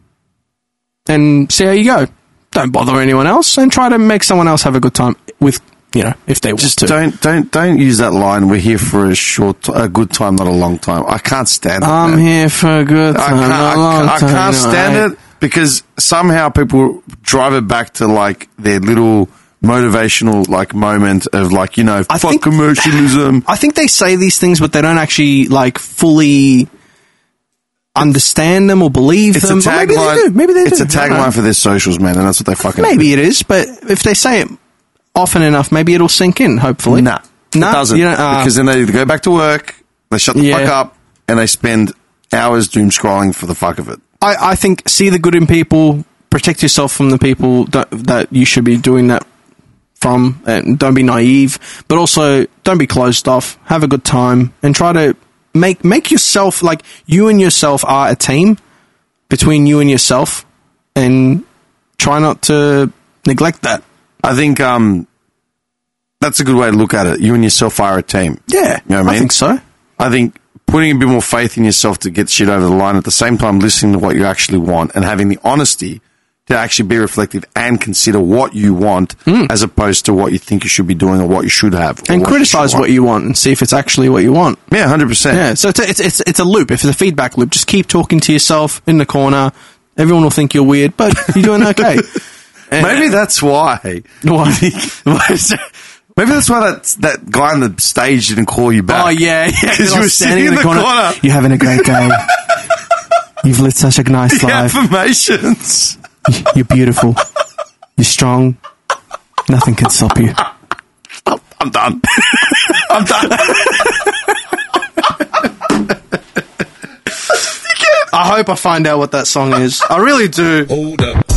and see how you go. Don't bother anyone else and try to make someone else have a good time with, you know, if they want Just to. don't don't don't use that line. We're here for a short, a good time, not a long time. I can't stand it. I'm man. here for a good I time. can't, not a I long can't, I time, can't you know, stand right? it because somehow people drive it back to like their little motivational like moment of like, you know, I fuck think- commercialism. I think they say these things, but they don't actually like fully understand them or believe It's a them. But maybe they tagline. do. Maybe they It's do. a I don't know. tagline for their socials, man, and that's what they fucking Maybe do. it is, but if they say it often enough, maybe it'll sink in. Hopefully, Nah, Nah, it doesn't. you don't- uh, because then they either go back to work, they shut the Yeah. fuck up, and they spend hours doom scrolling for the fuck of it. I, I think see the good in people, protect yourself from the people that, that you should be doing that from, and don't be naive, but also don't be closed off. Have a good time and try to make make yourself like you and yourself are a team between you and yourself, and try not to neglect that. I think um, that's a good way to look at it. You and yourself are a team. Yeah, You know what I I mean? think so. I think putting a bit more faith in yourself to get shit over the line, at the same time listening to what you actually want and having the honesty to actually be reflective and consider what you want as opposed to what you think you should be doing or what you should have. or And what you criticize should what you want and see if it's actually what you want. Yeah, one hundred percent. Yeah, so it's a, it's, it's it's a loop. If it's a feedback loop, just keep talking to yourself in the corner. Everyone will think you're weird, but you're doing okay. And- Maybe that's why. Why? Maybe that's why that that guy on the stage didn't call you back. Oh yeah, yeah. Because you were sitting in the corner. You're having a great day. You've lit such a nice The life. affirmations. You're beautiful. You're strong. Nothing can stop you. I'm done. I'm done. I hope I find out what that song is. I really do. Hold up.